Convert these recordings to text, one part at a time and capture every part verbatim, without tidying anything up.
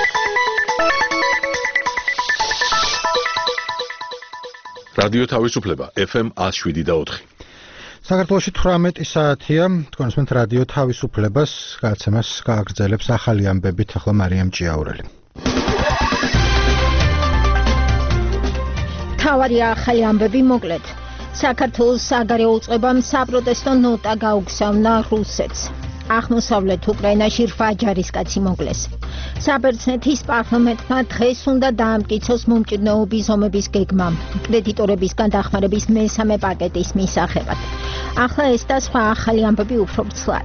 რადიო თავისუფლება ეფ ემ one oh seven და four. საქართველოში eighteen საათია, თქვენსმენთ რადიო თავისუფლებას, გადაცემას გააგრძელებს ახალი ამბებით, ახლა მარიამ ჭიაურელი. თავარი ახალი ამბები მოკლედ. საქართველოს საგარეო უწყებამ საპროტესტო ნოტა გაუგზავნა რუსეთს. აღმოსავლეთ უკრაინაში რვა ჯარისკაცი მოკლეს. საბერძნეთის პარლამენტმა დღეს უნდა დაამტკიცოს მომჭირნეობის ომების გეგმა კრედიტორებისგან დახმარების მესამე პაკეტის მისაღებად. ახლა ეს და სხვა ახალი ამბები უფრო ვრცლად.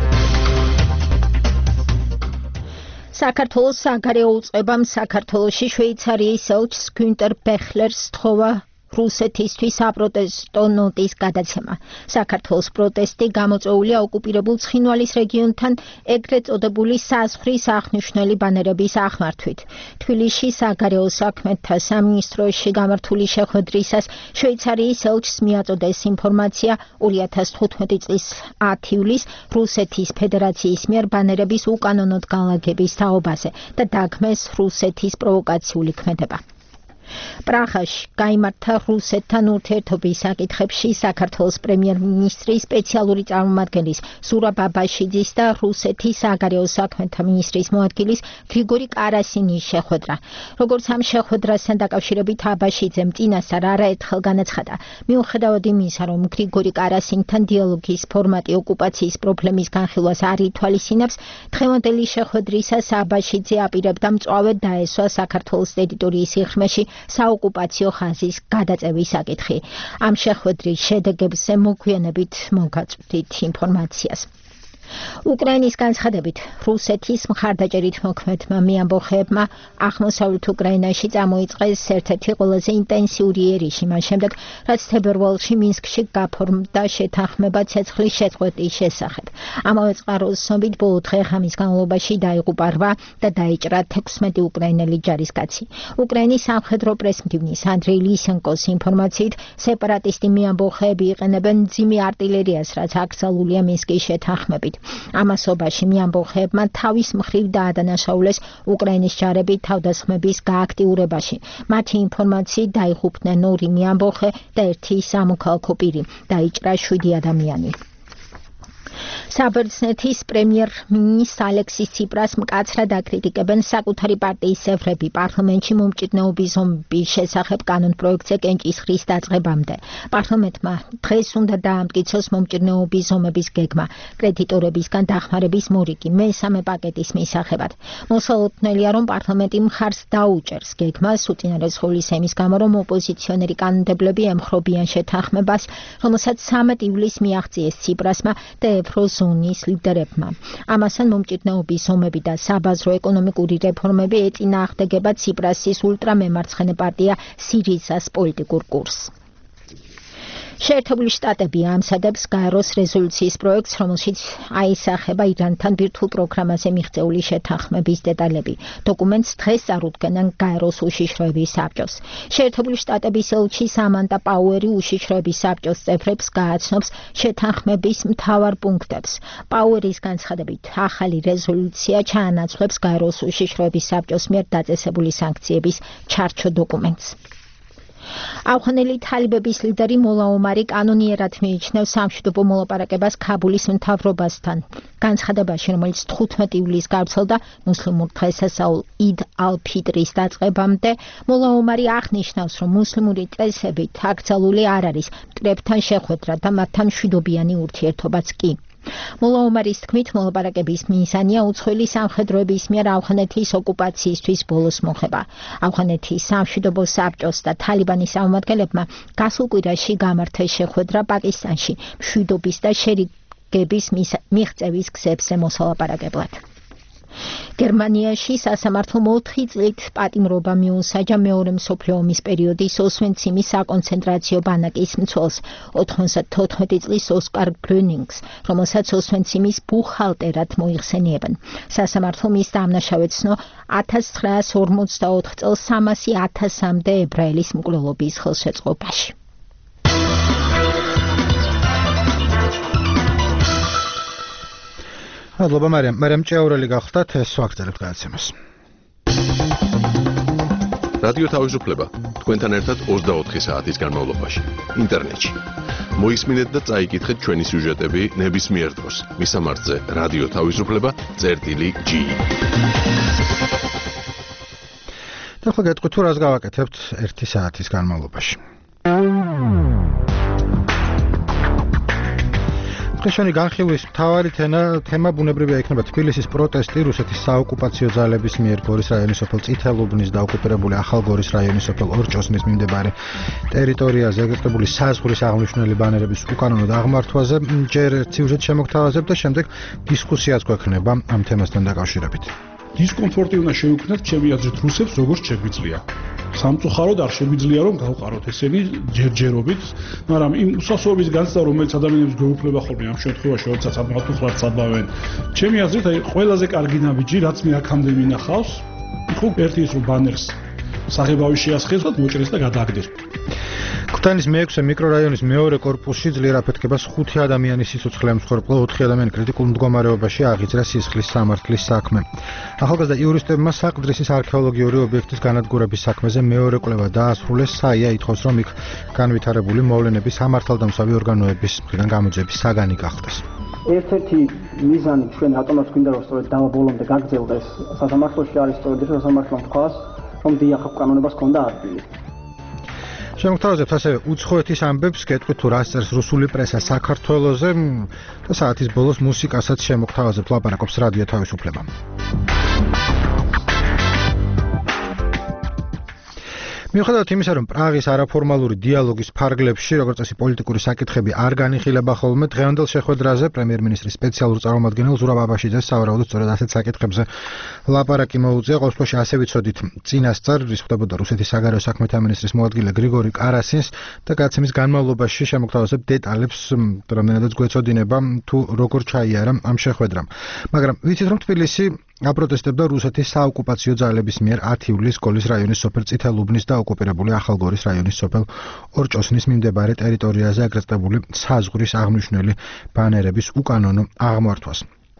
საქართველოს საგარეო უწყებამ საქართველოში შვეიცარიის ელჩს გუნტერ ბეხლერს სთხოვა რუსეთისთვის საპროტესტო ნოტის გადაცემა. საქართველოს პროტესტი გამოწვეულია ოკუპირებულ ცხინვალის რეგიონთან ეგრეთ წოდებული საზღვრის აღნიშნული ბანერების ახმართვით. თბილისში საგარეო საქმეთა სამინისტროში გამართული შეხვედრისას შვეიცარიის ელჩს მიაწოდეს ინფორმაცია two thousand fifteen წლის ათი ივლისს რუსეთის ფედერაციის მიერ ბანერების უკანონოდ განლაგების თაობაზე და დაგმეს რუსეთის პროვოკაციული ქმედება. პრაღაში გაიმართა რუსეთთან ურთიერთობის საკითხებში საქართველოს პრემიერ-მინისტრის სპეციალური წარმომადგენლის ზურაბ აბაშიძის და რუსეთის საგარეო საქმეთა მინისტრის მოადგილის გრიგორი კარასინის შეხვედრა. როგორც ამ შეხვედრასთან დაკავშირებით აბაშიძემ წინასწარ არაერთხელ განაცხადა, მიუხედავად იმისა, რომ გრიგორი კარასინთან დიალოგის ფორმატი ოკუპაციის პრობლემის განხილვას არ ითვალისწინებს, დღევანდელი შეხვედრისას აბაშიძე აპირებდა მწვავედ დაესვა საქართველოს ტერიტორიის სიღრმეში საოკუპაციო ხაზის გადაწევის საკითხი. ამ შეხვედრის შედეგებზე მოგვიანებით მოგაწვდით ინფორმაციას. უკრაინის განცხადებით, რუსეთის მხარდაჭერით მოქმედმა მეამბოხეებმა აღმოსავლეთ უკრაინაში წამოიწყეს ერთ-ერთი ყველაზე ინტენსიური ერიში, მას შემდეგ, რაც თებერვალში მინსკში გაფორმდა შეთანხმება ცეცხლის შეწყვეტის შესახებ. ამავე წყაროს ცნობით, ბოლო დღე-ღამის განმავლობაში დაიღუპა რვა და დაიჭრა თექვსმეტი უკრაინელი ჯარისკაცი. უკრაინის სამხედრო პრესმდივნის ანდრეი ლისენკოს ინფორმაციით, სეპარატისტი მეამბოხეები იყენებენ მძიმე არტილერიას, რაც აკრძალულია მინსკის შეთანხმებით. ამასობაში მეამბოხეებმა თავის მხრივ დაადანაშაულეს უკრაინის ჯარები თავდასხმების გააქტიურებაში. მათი ინფორმაციით დაიღუპნენ ორი მეამბოხე და ერთი სამოქალაქო პირი. დაიჭრა შვიდი ადამიანი. საბერძნეთის პრემიერ-მინისტრ ალექსის ციპრას მკაცრად აკრიტიკებენ საკუთარი პარტიის წევრები პარლამენტში მომჭირნეობის ომების შესახებ კანონპროექტზე კენჭისყრის დაწყებამდე. პარლამენტმა დღეს უნდა დაამტკიცოს მომჭირნეობის ომების გეგმა კრედიტორებისგან დახმარების მორიგი მესამე პაკეტის მისაღებად. მოსალოდნელია, რომ პარლამენტი მხარს დაუჭერს გეგმას უწინარესხული ემის გამო, რომ ოპოზიციონერი კანონმდებლები ემხრობიან შეთანხმებას, რომელსაც ცამეტ ივლისს მიაღწიეს ციპრასმა და ევროზონის ლიდერებმა. ამასთან მომჭირნეობის ომები და საბაზრო ეკონომიკური რეფორმები ეწინააღმდეგება ციპრასის ულტრამემარცხენე პარტია სირიზას პოლიტიკურ კურსს. შეერთებული შტატები ამსადებს გაეროს რეზოლუციის პროექტს, რომელშიც აისახება ირანთან ბირთვულ პროგრამაზე მიღწეული შეთანხმების დეტალები. დოკუმენტს დღეს წარუდგენენ გაეროს უშიშროების საბჭოს. შეერთებული შტატების ელჩი სამანტა პაუერი უშიშროების საბჭოს წევრებს გააცნობს შეთანხმების მთავარ პუნქტებს. პაუერის განცხადებით, ახალი რეზოლუცია ჩაანაცვლებს გაეროს უშიშროების საბჭოს მიერ დაწესებული სანქციების ჩარჩო დოკუმენტს. ავღანელი თალიბების ლიდერი მოლა ომარი კანონიერად მიიჩნევს სამშვიდობო მოლაპარაკებას ქაბულის მთავრობასთან. განცხადებაში, რომელიც თხუთმეტი ივლისს გავრცელდა მუსლიმურ დღესასწაულ იდ ალ-ფიტრის დაწყებამდე, მოლა ომარი აღნიშნავს, რომ მუსლიმური წესებით აკრძალული არ არის მტრებთან შეხვედრა და მათთან მშვიდობიანი ურთიერთობაც კი. მოლა ომარის თქმით, მოლაპარაკების მიზანია უცხოელი სამხედროების მიერ ავღანეთის ოკუპაციისთვის ბოლოს მოხება. ავღანეთის სამშვიდობო საბჭოს და თალიბანის წარმომადგენლებმა გასულ კვირაში გამართეს შეხვედრა პაკისტანში მშვიდობის და შერიგების მიღწევის გზებზე მოსალაპარაკებლად. გერმანიაში სასამართლომ ოთხი წლით პატიმრობა მიუსაჯა მეორე მსოფლიო ომის პერიოდის ოსვენციმის საკონცენტრაციო ბანაკის მცველს ოთხმოცდათოთხმეტი წლის ოსკარ გრონინგს, რომელსაც ოსვენციმის ბუხალტერად მოიხსენიებენ. სასამართლომ ის დამნაშავედ ცნო ათას ცხრაასი ორმოცდაოთხ წელს სამასი ათასამდე ებრაელის მკვლელობის ხელშეწყობაში. მადლობა მარიამ. მარიამ ჭიაურელი გახლდათ, ეს ვაგრძელებთ გადაცემას. რადიო თავისუფლება თქვენთან ერთად ოცდაოთხი საათის განმავლობაში ინტერნეტში. მოისმინეთ და წაიკითხეთ ჩვენი სიუჟეტები ნებისმიერ დროს. მისამართზე რადიო თავისუფლება წერტილი ჯი. და ხო გეტყვით თუ რას გავაკეთებთ ერთი საათის განმავლობაში. დღეშენი განხილვის მთავარი თემა ბუნებრივია იქნება თბილისის პროტესტი რუსეთის საოკუპაციო ძალების მიერ გორის რაიონის სოფელ წითელუბნის და ოკუპირებული ახალგორის რაიონის სოფელ ორჭოსნის მიმდებარე ტერიტორიაზე ეგრეთებული საზღვრის აღმნიშვნელი ბანერების უკანონო დაღმართვაზე. ჯერ სიუჟეტ შემოგთავაზებ და შემდეგ დისკუსიაც გვექნება ამ თემასთან დაკავშირებით. დისკომფორტი უნდა შევქმნათ ჩემი აზრით რუსებს როგორც შეგვიძლია. სამწუხაროდ არ შეგვიძლია რომ გავყაროთ ესენი ჯერჯერობით, მაგრამ იმ უსასრულობის განცდა რომელიც ადამიანებს გვეუფლება ხოლმე ამ შემთხვევაში, როდესაც ამათუხლად საბავენ. ჩემი აზრით აი ყველაზე კარგი ნაბიჯი რაც მე აქამდე მინახავს, იყო ერთი ის რომ ბანერს საღებავი შეასხეს და მოჭრეს და გადააგდეს. ქუთაისის მეექვსე მიკრორაიონის მეორე კორპუსში ძლიერ აფეთქებას ხუთი ადამიანის სიცოცხლე ემსხვერპლა, ოთხი ადამიანი კრიტიკულ მდგომარეობაში აღიძრა სისხლის სამართლის საქმე. ახალგაზრდა იურისტებმა საყდრისის არქეოლოგიური ობიექტის განადგურების საქმეზე მეორე კვლევა დაასრულეს. საია ითხოვს რომ იქ განვითარებული მოვლენების სამართალდამცავი ორგანოების მხრიდან გამოძიების საგანი გახდეს. ერთ-ერთი მიზანი ჩვენ რატომაც გვინდა რომ სწორედ დავა ბოლომდე გაგრძელდეს სასამართლოში არის სწორედ ის რომ სასამართლომ თქვას რომ დიახ კანონებას ჰქონდა ადგილი. შემოგთავაზებთ ასევე უცხოეთის ამბებს, გეტყვით თუ რას წერს რუსული პრესა საქართველოზე და საათის ბოლოს მუსიკასაც შემოგთავაზებთ, ლაპარაკობს რადიო თავისუფლება. მიუხედავად იმისა, რომ პრაღის არაფორმალური დიალოგის ფარგლებში, როგორც წესი, პოლიტიკური საკითხები არ განიხილება ხოლმე, დღევანდელ შეხვედრაზე პრემიერ-მინისტრის სპეციალურ წარმომადგენელ ზურაბ აბაშიძეს სავარაუდოდ სწორედ ასეთ საკითხებზე ლაპარაკი მოუწია. ყოველთვის ასე ვიცოდით წინასწარ, რის ხდებოდა რუსეთის საგარეო საქმეთა მინისტრის მოადგილე გრიგორი კარასინს და გაცემის განმავლობაში შემოგთავაზებ დეტალებს, რამდენადაც გვეცოდინება თუ როგორ ჩაიარა ამ შეხვედრამ. მაგრამ ვიცით რომ თბილისი აპროტესტებდა რუსეთის საოკუპაციო ძალების მიერ ათი ივლისს გორის რაიონის სოფელ წითელუბნის და ოკუპირებული ახალგორის რაიონის სოფელ ორჭოსნის მიმდებარე ტერიტორიაზე აკრიტიკებული საზღვრის აღმნიშვნელი ბანერების უკანონო აღმართვას.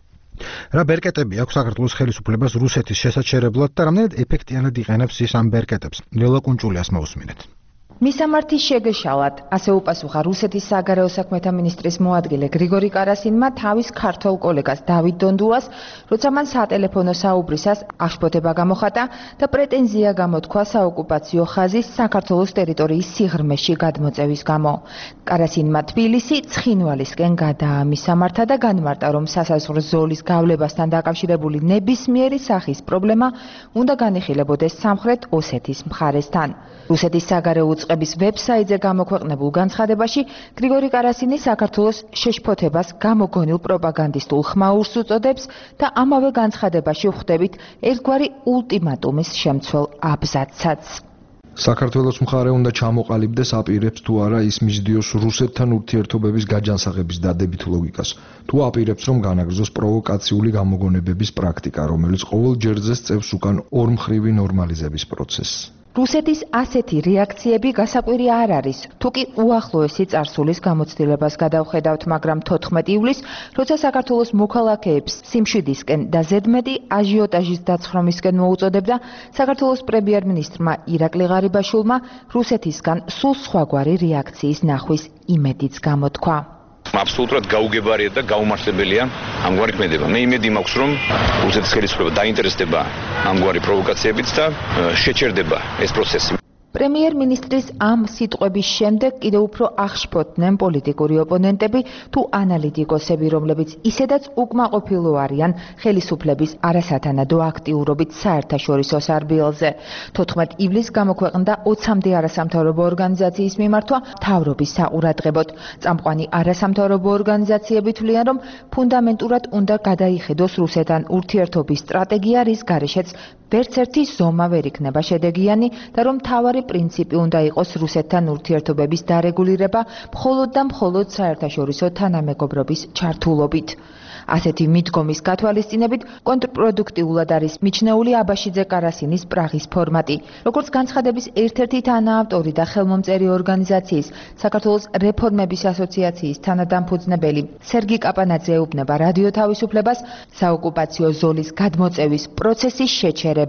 რა ბერკეტები აქვს საქართველოს ხელისუფლებას რუსეთის შესაჩერებლად და რამდენად ეფექტიანად იყენებს ის ამ ბერკეტებს? ლელა კუნჭულიას მოусმინეთ. მისამართის შეგეშალად, ასე უპასუხა რუსეთის საგარეო საქმეთა მინისტრის მოადგილე გრიგორი კარასინმა თავის ქართველ კოლეგას დავით დონდუას, როცა მან სატელეფონო საუბრისას აღშფოთება გამოხატა და პრეტენზია გამოთქვა საოკუპაციო ხაზის საქართველოს ტერიტორიის სიღრმეში გადმოწევის გამო. კარასინმა თბილისი ცხინვალისკენ გადაამისამართა და განმარტა, რომ სასაზღვრო ზოლის გავლებასთან დაკავშირებული ნებისმიერი სახის პრობლემა უნდა განიხილებოდეს სამხრეთ ოსეთის მხარესთან. რუსეთის საგარეო უწყების ვებსაიტზე გამოქვეყნებულ განცხადებაში გრიგორი კარასინი საქართველოს შეშფოთებას გამოგონილ პროპაგანდისტულ ხმაურს უწოდებს და ამავე განცხადებაში ვხვდებით ერთგვარი ულტიმატუმის შემცველ აბზაცსაც. საქართველოს მხარე უნდა ჩამოყალიბდეს აპირებს თუ არა ის მისდიოს რუსეთთან ურთიერთობების გაჯანსაღების დადებით ლოგიკას, თუ აპირებს რომ განაგრძოს პროვოკაციული გამოგონებების პრაქტიკა, რომელიც ყოველ ჯერზე სწევს უკან ორმხრივი ნორმალიზების პროცესს. რუსეთის ასეთი რეაქციები გასაკვირი არ არის, თუ კი უახლოესი წარსულის გამოცდილებას გადავხედავთ, მაგრამ თოთხმეტი ივლისს, როცა საქართველოს მოქალაქეებს სიმშვიდისკენ და ზედმეტი აჟიოტაჟის დაცხრომისკენ მოუწოდებდა, საქართველოს პრემიერ-მინისტრმა ირაკლი ღარიბაშვილმა რუსეთისგან სულ სხვაგვარი რეაქციის ნახვის იმედიც გამოთქვა. აბსოლუტურად გაუგებარია და გაუმართლებელია ამგვარი ქმედება. მე იმედი მაქვს, რომ რუსეთის ხელისუფლება დაინტერესდება ამგვარი პროვოკაციებით და შეჩერდება ეს პროცესი. პრემიერ-მინისტრის ამ სიტყვების შემდეგ კიდევ უფრო აღშფოთდნენ პოლიტიკური ოპონენტები თუ ანალიტიკოსები, რომლებიც ისედაც უკმაყოფილო არიან ხელისუფლების არასათანადო აქტიურობით საერთაშორისო სარბიელზე. თოთხმეტ ივლისს გამოქვეყნდა ოცამდე არასამთავრობო ორგანიზაციის მიმართვა მთავრობის საყურადღებოდ. წამყვანი არასამთავრობო ორგანიზაციები თვლიან, რომ ფუნდამენტურად უნდა გადაიხედოს რუსეთთან ურთიერთობის სტრატეგია, რის გარეშეც ვერც ერთი ზომა ვერ იქნება შედეგიანი და რომ მთავარი პრინციპი უნდა იყოს რუსეთთან ურთიერთობების დარეგულირება მხოლოდ და მხოლოდ საერთაშორისო თანამეგობრობის ჩართულობით. ასეთი მიდგომის გათვალისწინებით კონტრპროდუქტიულად არის მიჩნეული აბაშიძე კარასინის პრაღის ფორმატი. როგორც განცხადების ერთ-ერთი თანაავტორი და ხელმომწერი ორგანიზაციის საქართველოს რეფორმების ასოციაციის თანადამფუძნებელი სერგი კაპანაძე ეუბნება რადიო თავისუფლებას, საოკუპაციო ზოლის გადმოწევის პროცესის შეჩერება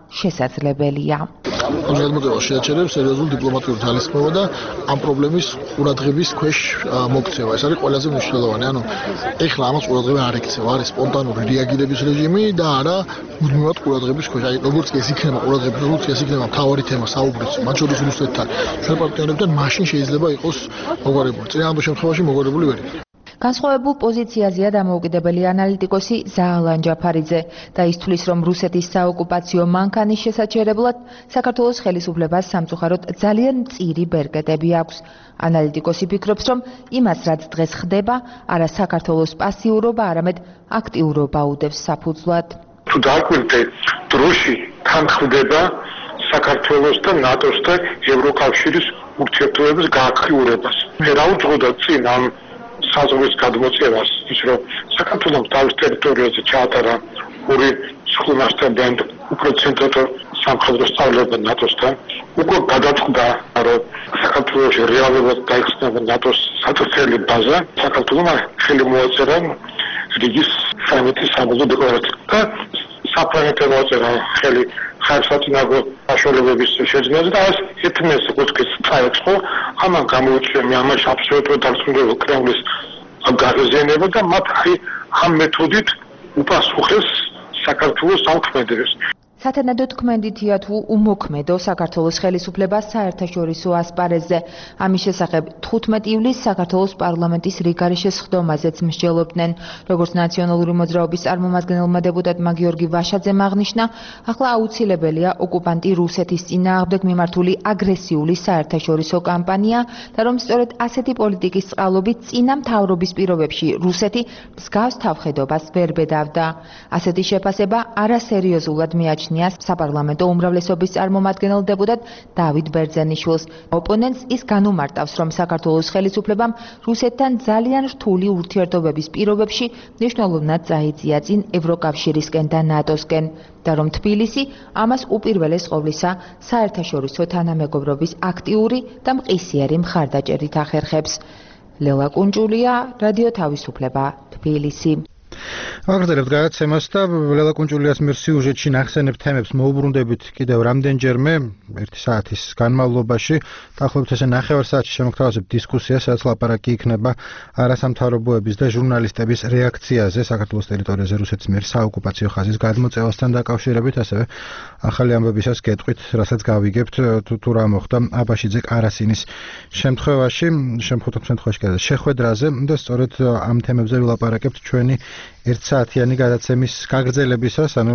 შესაძლებელია. განმარტება შეაჩერებს სერიოზულ დიპლომატიურ ძალისხმევა და ამ პრობლემის ყურადღების ქვეშ მოქცევა. ეს არის ყველაზე მნიშვნელოვანი. ანუ ეხლა ამას ყურადღება არ ექცევა, არის სპონტანური რეაგირების რეჟიმი და არა მუდმივად ყურადღების ქვეშ. აი როგორც ეს იქნება ყურადღების, როგორც ეს იქნება მთავარი თემა საუბრიც, მათ შორის რუსეთთან, ჩვენ პარტნიორებთან, მაშინ შეიძლება იყოს მოგვარებული. წინააღმდეგ შემთხვევაში მოგვარებული ვერ იქნება. განსხვავებულ პოზიციაზეა დამოუკიდებელი ანალიტიკოსი ზაალან ჯაფარიძე და ის თვლის, რომ რუსეთის საოკუპაციო მანქანის შესაჩერებლად საქართველოს ხელისუფლებას სამწუხაროდ ძალიან მწირი ბერკეტები აქვს. ანალიტიკოსი ფიქრობს, რომ იმას, რაც დღეს ხდება, არა საქართველოს პასიურობა, არამედ აქტიურობა უდევს საფუძვლად. თუ დააკვირდეთ, დროში თან ხდება საქართველოს და ნატოს და ევროკავშირის ურთიერთობების გააქტიურებას. მე რა უძღოდა წინ ამ საზღვრის გადმოწევას, ის რომ საქართველოს თავის ტერიტორიაზე ჩაატარა ორი სხდომასთან უფრო ცენტრალურ სამხედრო სწავლება ნატოსთან, უკვე გადაწყდა, რომ საქართველოში რეალურად დაიხსნება ნატოს საწვრთნელი ბაზა, საქართველოს ხელი მოაწერა რიგის სამეთის საბრძოლო დეკლარაციას და საფრანგეთმა მოაწერა ხელი ხარსათინაგო საშუალებების შეძენაზე და ეს ეთნეს კუთხის წაეწყო. ამან გამოუჩია მე ამაში აბსოლუტურად დარწმუნებული კრემლის გაღიზიანება და მათ აი ამ მეთოდით უპასუხეს საქართველოს სამქმედებს. სათანადო თქმედითია თუ უმოქმედო საქართველოს ხელისუფლება საერთაშორისო ასპარეზზე. ამის შესახებ თხუთმეტი ივლისს საქართველოს პარლამენტის რიგარიშეს სხდომაზეც მსჯელობდნენ. როგორც ნაციონალური მოძრაობის წარმომადგენელმა დეპუტატმა გიორგი ვაშაძემ აღნიშნა, ახლა აუცილებელია ოკუპანტი რუსეთის წინააღმდეგ მიმართული აგრესიული საერთაშორისო კამპანია და რომ სწორედ ასეთი პოლიტიკის წყალობით წინა მთავრობის პირობებში რუსეთი მსგავს თავხედობას ვერ ბედავდა. ასეთი შეფასება არასერიოზულად მიაჩნია საპარლამენტო უმრავლესობის წარმომადგენელ დეპუტატ დავით ბერძენიშვილს. ოპონენტს ის განუმარტავს, რომ საქართველოს ხელისუფლებამ რუსეთთან ძალიან რთული ურთიერთობების პირობებში მნიშვნელოვნად წაიწია წინ ევროკავშირისკენ და ნატოსკენ და რომ თბილისი ამას უპირველეს ყოვლისა საერთაშორისო თანამეგობრობის აქტიური და მყისიერი მხარდაჭერით ახერხებს. ლელა კუნჭულია, რადიო თავისუფლება, თბილისი. ვაგრძელებთ გადაცემას და ლელა კუნჭულიას მიერ სიუჟეტში ნახსენებ თემებს მოუბრუნდებით კიდევ რამდენჯერმე ერთი საათის განმავლობაში. დაახლოებით ესე ნახევარ საათში შემოგთავაზებთ დისკუსიას, სადაც ლაპარაკი იქნება არასამთავრობოების და ჟურნალისტების რეაქციაზე საქართველოს ტერიტორიაზე რუსეთის მიერ საოკუპაციო ხაზის გადმოწევასთან დაკავშირებით, ასევე ახალი ამბებისას გეტყვით, რასაც გავიგებთ თუ რა მოხდა აბაშიძე კარასინის შემთხვევაში, შემთხვევით შემთხვევაში კიდე შეხვედრაზე და სწორედ ამ თემებზე ვილაპარაკებთ ჩვენი ერთსაათიანი გადაცემის გაგრძელებისას, ანუ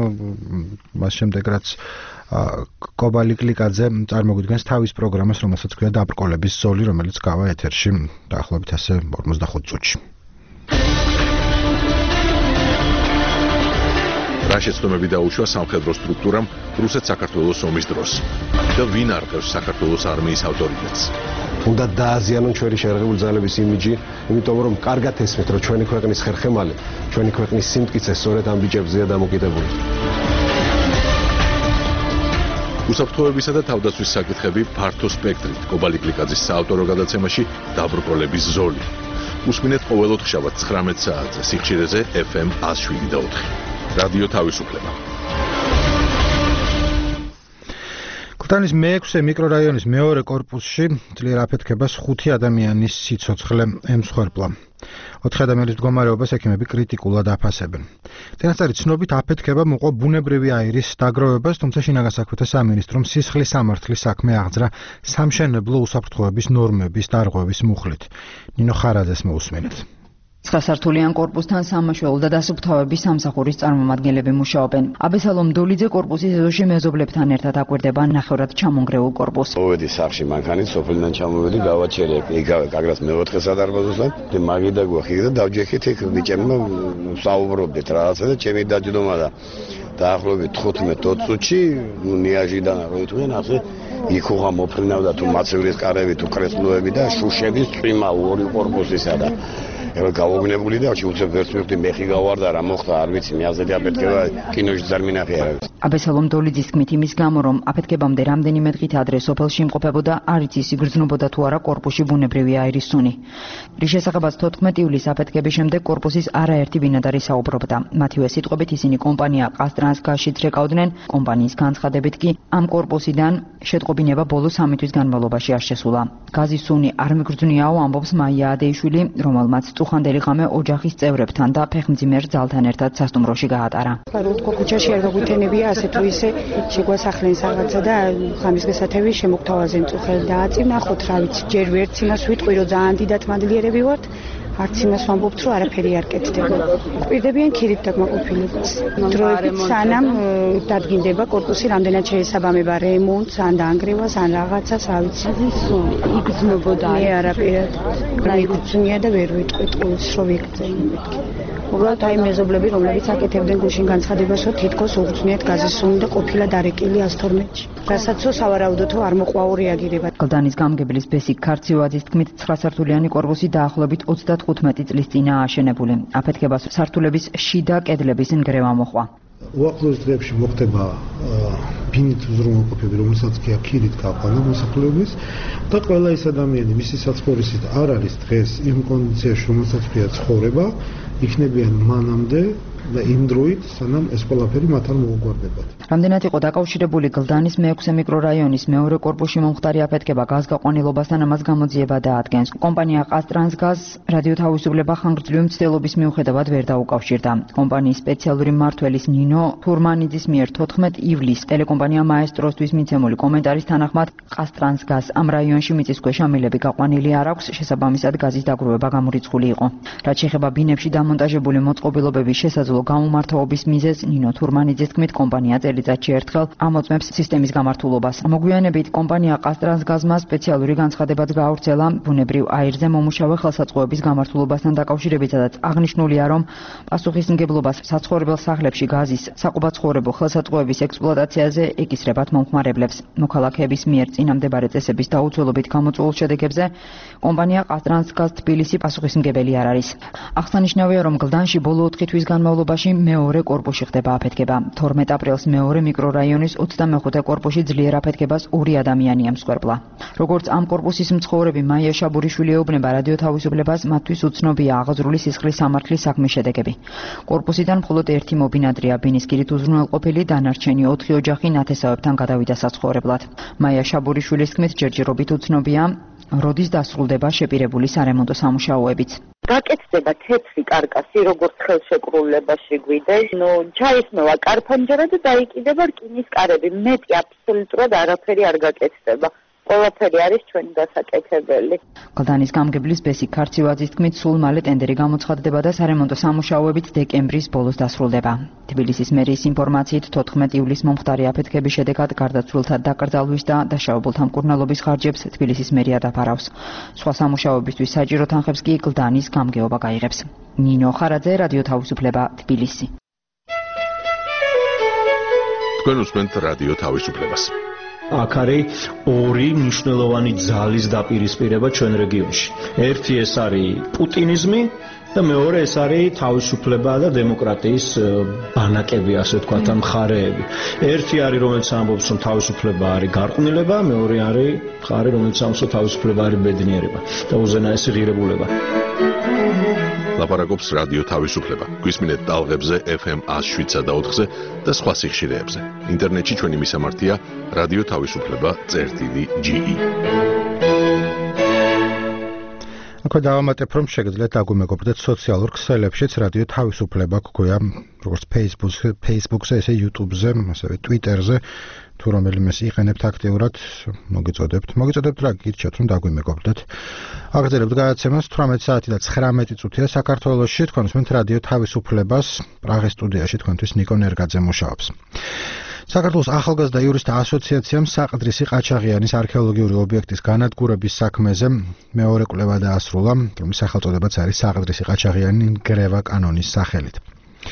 მას შემდეგ რაც კობალი კლიკაძე წარმოგვიდგენს თავის პროგრამას, რომელსაც ქვია დაბრკოლების ზოლი, რომელიც გავა ეთერში დაახლოებით ასე ორმოცდახუთ წუთში. რა შეცდომები დაუშვა სამხედრო სტრუქტურამ რუსეთ-საქართველოს ომის დროს და ვინ არყევს საქართველოს არმიის ავტორიტეტს? უნდა დააზიანონ ჩვენი შერეულ ძალების იმიჯი, იმიტომ რომ კარგად ესმით, რომ ჩვენი ქვეყნის ხერხემალი, ჩვენი ქვეყნის სიმტკიცე სწორედ ამ ბიჭებზეა დამოკიდებული. უსაფრთხოებისა და თავდაცვის საკითხები ფართო სპექტრით კობალი კლიკაძის საავტორო გადაცემაში დაბრკოლების ზოლი. უსმინეთ ყოველ ოთხშაბათს ცხრამეტ საათზე სიხშირეზე ეფ ემ εκατო შვიდ და ოთხი. რადიო თავისუფლება. ქუთაისის მეექვსე მიკრორაიონის მეორე კორპუსში ძლიერ აფეთქებას ხუთი ადამიანის სიცოცხლე ემსხვერპლა. ოთხი ადამიანის მდგომარეობას ექიმები კრიტიკულად აფასებენ. წინასწარი ცნობით აფეთქება მოყვა ბუნებრივი აირის დაგროვებას, თუმცა შინაგან საქმეთა სამინისტრომ სისხლის სამართლის საქმე აღძრა სამშენებლო უსაფრთხოების ნორმების დარღვევის მუხლით. ნინო ხარაძეს მოусმინეთ. ცხრასართულიან კორპუსთან სამმართველო და დასუფთავების სამსახურის წარმომადგენლები მუშაობენ. აბესალომ დოლიძე კორპუსის ეზოში მეზობლებთან ერთად აკვირდება ნახევრად ჩამონგრეულ კორპუსს. მოვედი სახში მანქანით, სოფლიდან ჩამოვედი, გავაჩერე იგავე კაგრას მეოთხე სადარბაზოსთან, და მაგიდა გვახი და დავჯექით იქ ბიჭებმა საუბრობდით რაღაცა და ჩემი დაჯდომა და დაახლოებით თხუთმეტ ოცი წუთში ნიაჟიდან რო იტყვიან ასე იქუღა მოფრინავდა თუ მაცივრის კარები თუ კრესლოები და შუშების წვიმა ორი კორპუსისა და ეხლა გავოგნებული და უცებ ვერც მივხვდი მეხი გავარდა რა მოხდა არ ვიცი მე აზეთი აფეთქება კინოში ძარ მინახე არავის. აბესალომ დოლიძის თქმით იმის გამო რომ აფეთქებამდე რამდენიმე დღით ადრე სოფელში იმყოფებოდა არ იცი ის იგრძნობოდა თუ არა კორპუსში ბუნებრივი აირის სუნი. რის შესახებაც თოთხმეტი ივლისს აფეთქების შემდეგ კორპუსის არაერთი ბინადარი საუბრობდა. მათივე სიტყვებით ისინი კომპანია ყაზტრანსგაზშიც რეკავდნენ, კომპანიის განცხადებით კი ამ კორპუსიდან შეტყობინება ბოლო სამი თვის განმავლობაში არ შესულა. გაზის სუნი არ მიგრძნიაო ამბობს მაია ადეიშვილი, რომელმაც წუხანდელი ღამე ოჯახის წევრებთან და ფეხმძიმერ ძალთან ერთად სასტუმროში გაატარა. ხარუტკო ქუჩაში არ გაგვიტენებია ასე თუ ისე შეგვასახლენ რაღაცა და ხამის გასათევი შემოგთავაზენ წუხელი დააწინახოთ რა ვიცი ჯერ ვერც იმას ვიტყვი რომ ძალიან დიდად მადლიერები ვართ არც იმას ვამბობთ რომ არაფერი არ კეთდება. ყვირდებიან ქირით დაკმაყოფილებას. დროებით სანამ დადგინდება კორპუსი რამდენად შეესაბამება რემონტს ან დაანგრევას ან რაღაცას რა ვიცი იგრძნობოდა მე არაფერად გაიგრძნია და ვერ ვიტყვი ტყუილს რომ ვიგრძენ. უბრალოდ აი მეზობლები რომლებიც აკეთებდნენ გუშინ განცხადებას რომ თითქოს უგრძნიათ გაზის სუნი და ყოფილა დარეკილი ას თორმეტში. რასაც სავარაუდოდ არ მოყვაო რეაგირება. კლდანის გამგებლის ბესიკ ქარციოაძის თქმით ცხრა სართულიანი კორპუსი დაახლოებით ოცდათხუთმეტი წლის წინაა აშენებული. აფეთქებას სართულების შიდა კედლების ნგრევა მოჰყვა. უახლოეს დღეებში მოხდება ბინით უზრუნველყოფები, რომელსაც კი აქირით გაყვანა მოსახლეობის და ყველა ეს ადამიანი მისი საცხოვრისით არ არის დღეს იმ კონდიციაში, რომელსაც ქვია ცხოვრება, იქნებიან მანამდე და იმ დროით, სანამ ეს ყველაფერი მათ არ მოუგვარდებათ. რამდენად იყო დაკავშირებული გლდანის მეექვსე მიკრორაიონის მეორე კორპუსში მომხდარი აფეთქება გაზგაყვანილობასთან ამას გამოძიება დაადგენს. კომპანია ყაზტრანსგაზ რადიო თავისუფლება ხანგრძლივი მცდელობის მიუხედავად ვერ დაუკავშირდა. კომპანიის სპეციალური მმართველის ნინო თურმანიძის მიერ თოთხმეტი ივლისს ტელეკომპანია მაესტროსთვის მიცემული კომენტარის თანახმად ყაზტრანსგაზ ამ რაიონში მიწისქვეშა მილები გაყვანილი არ აქვს, შესაბამისად გაზის დაგროვება გამორიცხული იყო. რაც შეეხება ბინებში დამონტაჟებული მოწყობილობების შესაძლო გამომართვაობის მიზეზს ნინო თურმანიძის თქმით კომპანია წელიწადში ერთხელ ამოწმებს სისტემის გამართულობას. მოგვიანებით კომპანია ყაზტრანსგაზმა სპეციალური განცხადებაც გაავრცელა ბუნებრივ აირზე მომუშავე ხელსაწყოების გამართულობასთან დაკავშირებით, სადაც აღნიშნულია, რომ პასუხისმგებლობას საცხოვრებელ სახლებში გაზის საყუბაცხოვრებო ხელსაწყოების ექსპლუატაციაზე ეკისრებათ მომხმარებლებს. მოქალაქეების მიერ წინამდებარე წესების დაუცველობით გამოწვეულ შედეგებზე კომპანია ყაზტრანსგაზ თბილისი პასუხისმგებელი არ არის. აღსანიშნავია, რომ გლდანში ბოლო ოთხი თვის განმავლობაში მეორე კორპუსში ხდება აფეთქება. თორმეტი აპრილს მეორე მიკრორაიონის ოცდამეხუთე კორპუსში ძლიერ აფეთქებას ორი ადამიანი ემსხვერპლა. როგორც ამ კორპუსის მცხოვრები მაია შაბურიშვილი ეუბნება რადიო თავისუფლებას, მათთვის უცნობია აღაზრული სისხლის სამართლის საქმის შედეგები. კორპუსიდან მხოლოდ ერთი მობინადრეა ბინის კირით უზრუნველყოფილი, დანარჩენი ოთხი ოჯახი ნათესავებთან გადავიდა საცხოვრებლად. მაია შაბურიშვილის თქმით, ჯერჯერობით უცნობია როდის დასრულდება შეპირებული სარემონტო სამუშაოებიც. გაკეთდება თეთრი კარკასი, როგორც ხელშეკრულებაში გვიდეს, ნუ ჩაისმევა კარფანჯარა და დაიკიდება რკინის კარები. მეტი აბსოლუტურად არაფერი არ გაკეთდება. ყველაფერი არის ჩვენი დასაკეთებელი. გლდანის გამგებლის ბესიკ ქარციოაძის თქმით, სულ მალე ტენდერი გამოცხადდება და სარემონტო სამუშაოებიც დეკემბრის ბოლოს დასრულდება. თბილისის მერიის ინფორმაციით თოთხმეტი ივლისს მომხდარი აფეთქების შედეგად გარდაცვლილთა დაკრძალვის და დაშავებულთა მკურნალობის ხარჯებს თბილისის მერია დაფარავს. სხვა სამუშაოებისთვის საჭირო თანხებს კი გლდანის გამგეობა გაიღებს. ნინო ხარაძე, რადიო თავისუფლება, თბილისი. თქვენ უსმენთ რადიო თავისუფლებას. აქ არის ორი მნიშვნელოვანი ძალის დაპირისპირება ჩვენ რეგიონში. ერთი ეს არის პუტინიზმი და მეორე ეს არის თავისუფლება და დემოკრატიის ბანაკები, ასე ვთქვათ, ამ მხარეები. ერთი არის, რომელიც ამბობს, რომ თავისუფლება არის გარყვნილება, მეორე არის მხარე, რომელიც ამბობს, რომ თავისუფლება არის ბედნიერება და უზენაესი ღირებულება. ლაპარაკობს რადიო თავისუფლება. გვისმინეთ ტალღებზე ეფ ემ ას შვიდსა და ოთხზე და სხვა სიხშირეებზე. ინტერნეტში ჩვენი მისამართია რადიო თავისუფლება წერტილი ჯი ი. აქვე დავამატებ, რომ შეგიძლიათ დაგვიმეგობრდეთ სოციალურ ქსელებშიც რადიო თავისუფლება გქონია, როგორც Facebook-ზე, Facebook-ზე, ესე YouTube-ზე, ასევე Twitter-ზე. თუ რომელიმეს იყენებთ აქტიურად, მოგიწოდებთ. მოგიწოდებთ რა გირჩევთ, რომ დაგვიმეგობრდეთ. აგრძელებთ გადაცემას თვრამეტი საათი და ცხრამეტი წუთია საქართველოში. თქვენ უსმენთ რადიო თავისუფლებას. პრაღის სტუდიაში თქვენთვის ნიკო ნერგაძე მუშაობს. საქართველოს ახალგაზრდა იურისტთა ასოციაციამ საყდრისი ყაჩაღიანის არქეოლოგიური ობიექტის განადგურების საქმეზე მეორე კვლევა დაასრულა, რომლის სახელწოდებაც არის საყდრისი ყაჩაღიანი ნგრევა კანონის სახელით.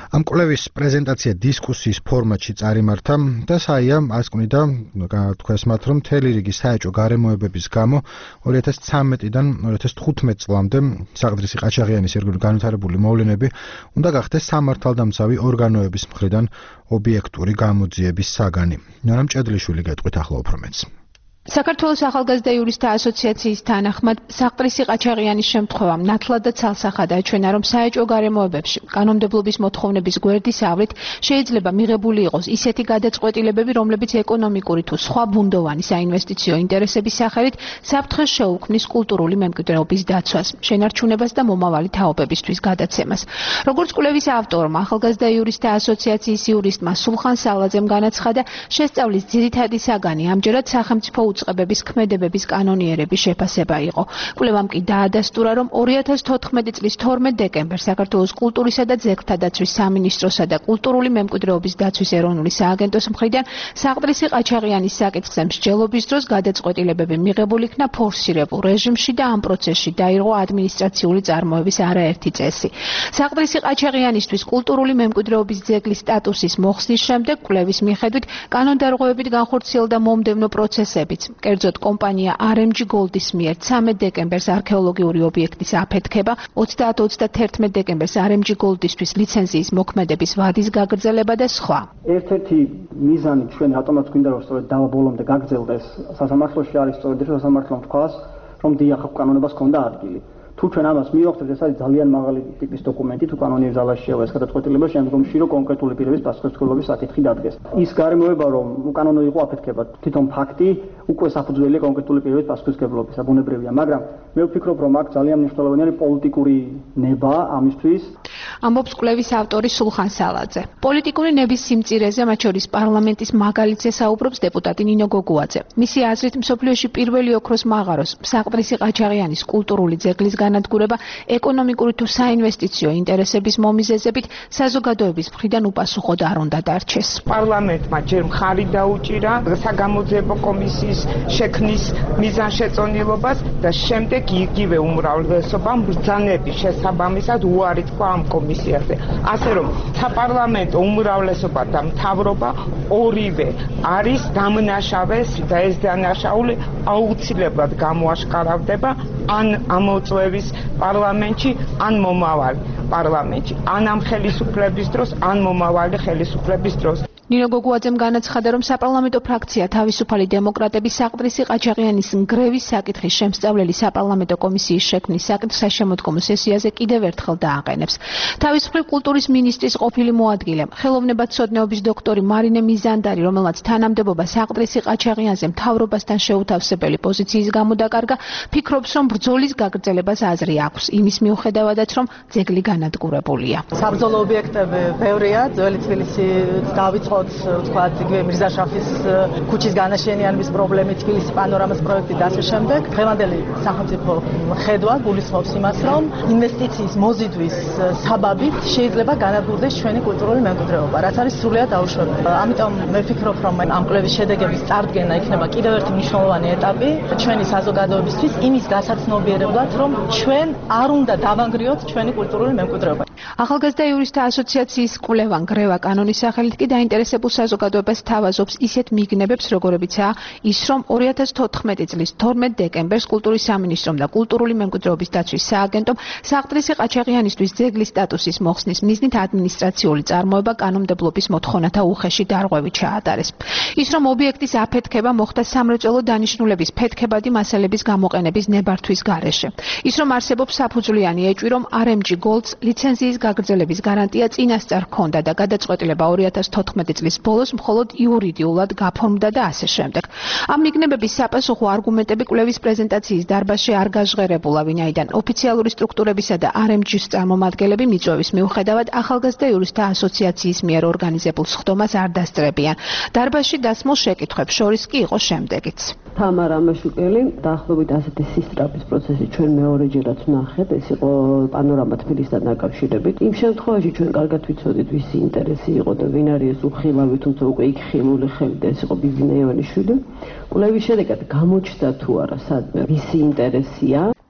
ამ კვლევის პრეზენტაცია დისკუსიის ფორმატში წარიმართა და საია ასკვნიდა თქვენს მათ რომ მთელი რიგი საეჭვო გარემოებების გამო ორი ათას ცხრამეტიდან ორი ათას თხუთმეტ წლამდე საყდრისი ყაჩაღიანის ირგვლივ განვითარებული მოვლენები უნდა გახდეს სამართალდამცავი ორგანოების მხრიდან ობიექტური გამოძიების საგანი. ნორამ ჭედლიშვილი გეტყვით ახლა უფრო მეც. საქართველოს ახალგაზრდა იურისტთა ასოციაციის თანახმად საყდრისი ყაჩაღიანის შემთხვევა ნათლად და ცალსახად აჩვენა, რომ საეჭვო გარემოებებში კანონმდებლობის მოთხოვნების გვერდის ავლით შეიძლება მიღებული იყოს ისეთი გადაწყვეტილებები, რომლებიც ეკონომიკური თუ სხვა ბუნდოვანი საინვესტიციო ინტერესების სახელით საფრთხეს შეუქმნის კულტურული მემკვიდრეობის დაცვას, შენარჩუნებას და მომავალი თაობებისთვის გადაცემას. როგორც კვლევის ავტორმა, ახალგაზრდა იურისტთა ასოციაციის იურისტმა სულხან სალაძემ განაცხადა, შესწავლის ძირითადი საგანი ამჯერად სახელმწიფო უწყებების ქმედებების კანონიერების შეფასება იყო. კვლევამ კი დაადასტურა, რომ ორი ათას თოთხმეტი წლის თორმეტ დეკემბერს საქართველოს კულტურისა და ძეგლთა დაცვის სამინისტროსა და კულტურული მემკვიდრეობის დაცვის ეროვნული სააგენტოს მხრიდან საყდრისი ყაჩაღიანის საკითხზე მსჯელობის დროს გადაწყვეტილებები მიღებული იქნა ფორსირებულ რეჟიმში და ამ პროცესში დაირღვა ადმინისტრაციული წარმოების არაერთი წესი. საყდრისი ყაჩაღიანისთვის კულტურული მემკვიდრეობის ძეგლის სტატუსის მოხსნის შემდეგ კვლევის მიხედვით კანონდარღვევებით განხორციელდა მომდევნო პროცესებიც. კერძოდ კომპანია არ ემ ჯი Gold-ის მიერ ცამეტ დეკემბერს არქეოლოგიური ობიექტის აფეთქება, ოცდაათ ოცდათერთმეტ დეკემბერს არ ემ ჯი Gold-ისთვის ლიცენზიის მოქმედების ვადის გაგრძელება და სხვა. ერთ-ერთი მიზანი ჩვენ რატომაც გვინდა რომ სწორედ დავა ბოლომდე გაგრძელდეს სასამართლოში არის სწორედ ეს სასამართლომ თქვას, რომ დიახ კანონებას ჰქონდა ადგილი. თუ ჩვენ ამას მივახცევთ, ეს არის ძალიან მაღალი ტიპის დოკუმენტი, თუ კანონიერ ზალაში შევა ეს გადაწყვეტილება, შემდგომში რომ კონკრეტული პირების პასუხისმგებლობის საკითხი დადგეს. ის გარემოება, რომ უკანონო იყო აფეთქება, თვითონ ფაქტი უკვე საფუძველია კონკრეტული პირების პასუხისმგებლობის, აბუნებრივია, მაგრამ მე ვფიქრობ, რომ აქ ძალიან მნიშვნელოვანი არის პოლიტიკური ნება ამისთვის. ამბობს კვლევის ავტორი სულხან სალაძე. პოლიტიკური ნების სიმწირეზე, მათ შორის პარლამენტის მაგალითზე საუბრობს დეპუტატი ნინო გოგუაძე. მისი აზრით, მსოფლიოში პირველი ოქროს მაღაროს საყდრისი ყაჩაღიანის კულტურული ძეგლის განადგურება ეკონომიკური თუ საინვესტიციო ინტერესების მომიზეზებით საზოგადოების მხრიდან უპასუხოდ არ უნდა დარჩეს. პარლამენტმა ჯერ მხარი დაუჭირა საგამოძიებო კომისიის შექმნის მიზანშეწონილობას და შემდეგ იგივე უმრავლესობამ ბრძანების შესაბამისად უარი თქვა ამ კომისიაზე. ასე რომ საპარლამენტო უმრავლესობა და მთავრობა ორივე არის დამნაშავე და ეს დანაშაული აუცილებლად გამოაშკარავდება ან ამოწვევის პარლამენტში, ან მომავალი პარლამენტში, ან ამ ხელისუფლების დროს, ან მომავალი ხელისუფლების დროს. ნინო გოგუაძემ განაცხადა, რომ საპარლამენტო ფრაქცია თავისუფალი დემოკრატების საყდრისი ყაჩაღიანის ნგრევის საკითხის შემსწავლელი საპარლამენტო კომისიის შექმნის საკითხს შემოდგომო სესიაზე კიდევ ერთხელ დააყენებს. თავის მხრივ კულტურის მინისტრის ყოფილი მოადგილე, ხელოვნებათმცოდნეობის დოქტორი მარინე მიზანდარი, რომელმაც თანამდებობა საყდრისი ყაჩაღიანზე მთავრობასთან შეუთავსებელი პოზიციის გამო დაკარგა, ფიქრობს, რომ ბრძოლის გაგრძელებას აზრი აქვს, იმის მიუხედავადაც, რომ ძეგლი განადგურებულია. საბრძოლო ობიექტები ბევრია, ძველი თბილისი დავიწყოთ თქვათ იგივე მირზაშაფის ქუჩის განაშენიანების პრობლემით, თბილისის პანორამას პროექტი და ასე შემდეგ. დღევანდელი სახელმწიფო ხედვა გულისხმობს იმას, რომ ინვესტიციის მოზიდვის საბაბით შეიძლება განადგურდეს ჩვენი კულტურული მემკვიდრეობა, რაც არის სრულიად დაუშვებელი. ამიტომ მე ვფიქრობ, რომ ამ კვლევის შედეგების წარდგენა იქნება კიდევ ერთი მნიშვნელოვანი ეტაპი ჩვენი საზოგადოებისთვის იმის გასაცნობიერებლად, რომ ჩვენ არ უნდა დავანგრიოთ ჩვენი კულტურული მემკვიდრეობა. ახალგაზრდა იურისტთა ასოციაციის კვლევა ნგრევა კანონის სახელით კი დაინტერესებულ საზოგადოებას თავაზობს ისეთ მიგნებებს, როგორებიცაა ის, რომ ორი ათას თოთხმეტი წლის თორმეტ დეკემბერს კულტურის სამინისტრომ და კულტურული მემკვიდრეობის დაცვის სააგენტომ საყდრისი ყაჩაღიანისთვის ძეგლის სტატუსის მოხსნის მიზნით ადმინისტრაციული წარმოება კანონმდებლობის მოთხოვნათა უხეში დარღვევით ჩაატარეს. ის, რომ ობიექტის აფეთქება მოხდა სამრეწველო დანიშნულების ფეთქებადი მასალების გამოყენების ნებართვის გარეშე. ის, რომ არსებობს საფუძვლიანი ეჭვი, რომ არ ემ ჯი Gold-ს ლიცენზიის გაგრძელების გარანტია წინასწარ ჰქონდა და გადაწყვეტილება ორი ათას თოთხმეტი წლის ბოლოს მხოლოდ იურიდიულად გაფორმდა და ასე შემდეგ. ამ მიგნებების საპასუხო არგუმენტები კვლევის პრეზენტაციის დარბაზში არ გაჟღერებულა, ვინაიდან ოფიციალური სტრუქტურებისა და არ ემ ჯი-ის წარმომადგენლები მიწვევის მიუხედავად ახალგაზრდა იურისტთა ასოციაციის მიერ ორგანიზებულ სხდომას არ დასწრებიან. დარბაზში დასმულ შეკითხვებს შორის კი იყო შემდეგიც. თამარა მაშუკელი დაახლოებით ასეთი სისტრაფის პროცესი ჩვენ მეორეჯერაც ვნახეთ, ეს იყო პანორამა თბილისთან დაკავშირებით. იმ შემთხვევაში ჩვენ კარგად ვიცოდით ვისი ინტერესი იყო და ვინ არის ეს უხილავი, თუმცა უკვე იქ ხილული ხელი და ეს იყო ბიბინა ივანიშვილი. კვლევის შედეგად გამოჩნდა თუ არა სადმე ვისი ინტერესია.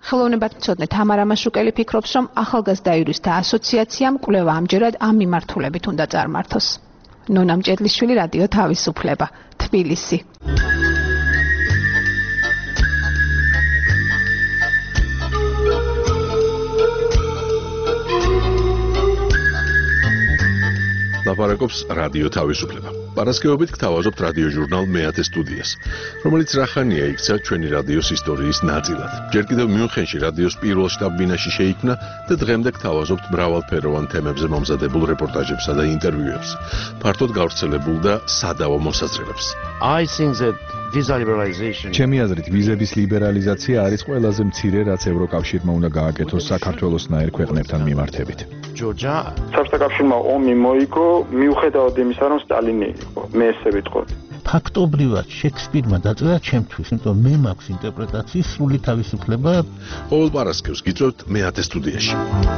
ხელოვნებათმცოდნე თამარა მაშუკელი ფიქრობს, რომ ახალგაზრდა იურისტთა ასოციაციამ კვლევა ამჯერად ამ მიმართულებით უნდა წარმართოს. ნონა მჭედლიშვილი, რადიო თავისუფლება, თბილისი. ლაპარაკობს რადიო თავისუფლება. პარასკევობით გთავაზობთ რადიო ჟურნალ მეათე სტუდიას, რომელიც რახანია იქცა ჩვენი რადიოს ისტორიის ნაწილად. ჯერ კიდევ მიუნხენში რადიოს პირველ შტაბ-ბინაში შეიქმნა და დღემდე გთავაზობთ მრავალფეროვან თემებზე მომზადებულ რეპორტაჟებსა და ინტერვიუებს. ფართოდ გავრცელებულ და სადავო მოსაზრებებს. I think that visa liberalization ჩემი აზრით ვიზების ლიბერალიზაცია არის ყველაზე მცირე, რაც ევროკავშირმა უნდა გააკეთოს საქართველოსნაირ ქვეყნებთან მიმართებით. Georgia საბჭოთა კავშირმა ომი მოიგო მიუხედავად იმისა, რომ სტალინი იყო. მე ესე ვიტყოდი. ფაქტობრივად შექსპირმა დაწერა ჩემთვის, იმიტომ მე მაქვს ინტერპრეტაციის სრული თავისუფლება. ყოველ პარასკევს გიწევთ მეათე სტუდიაში.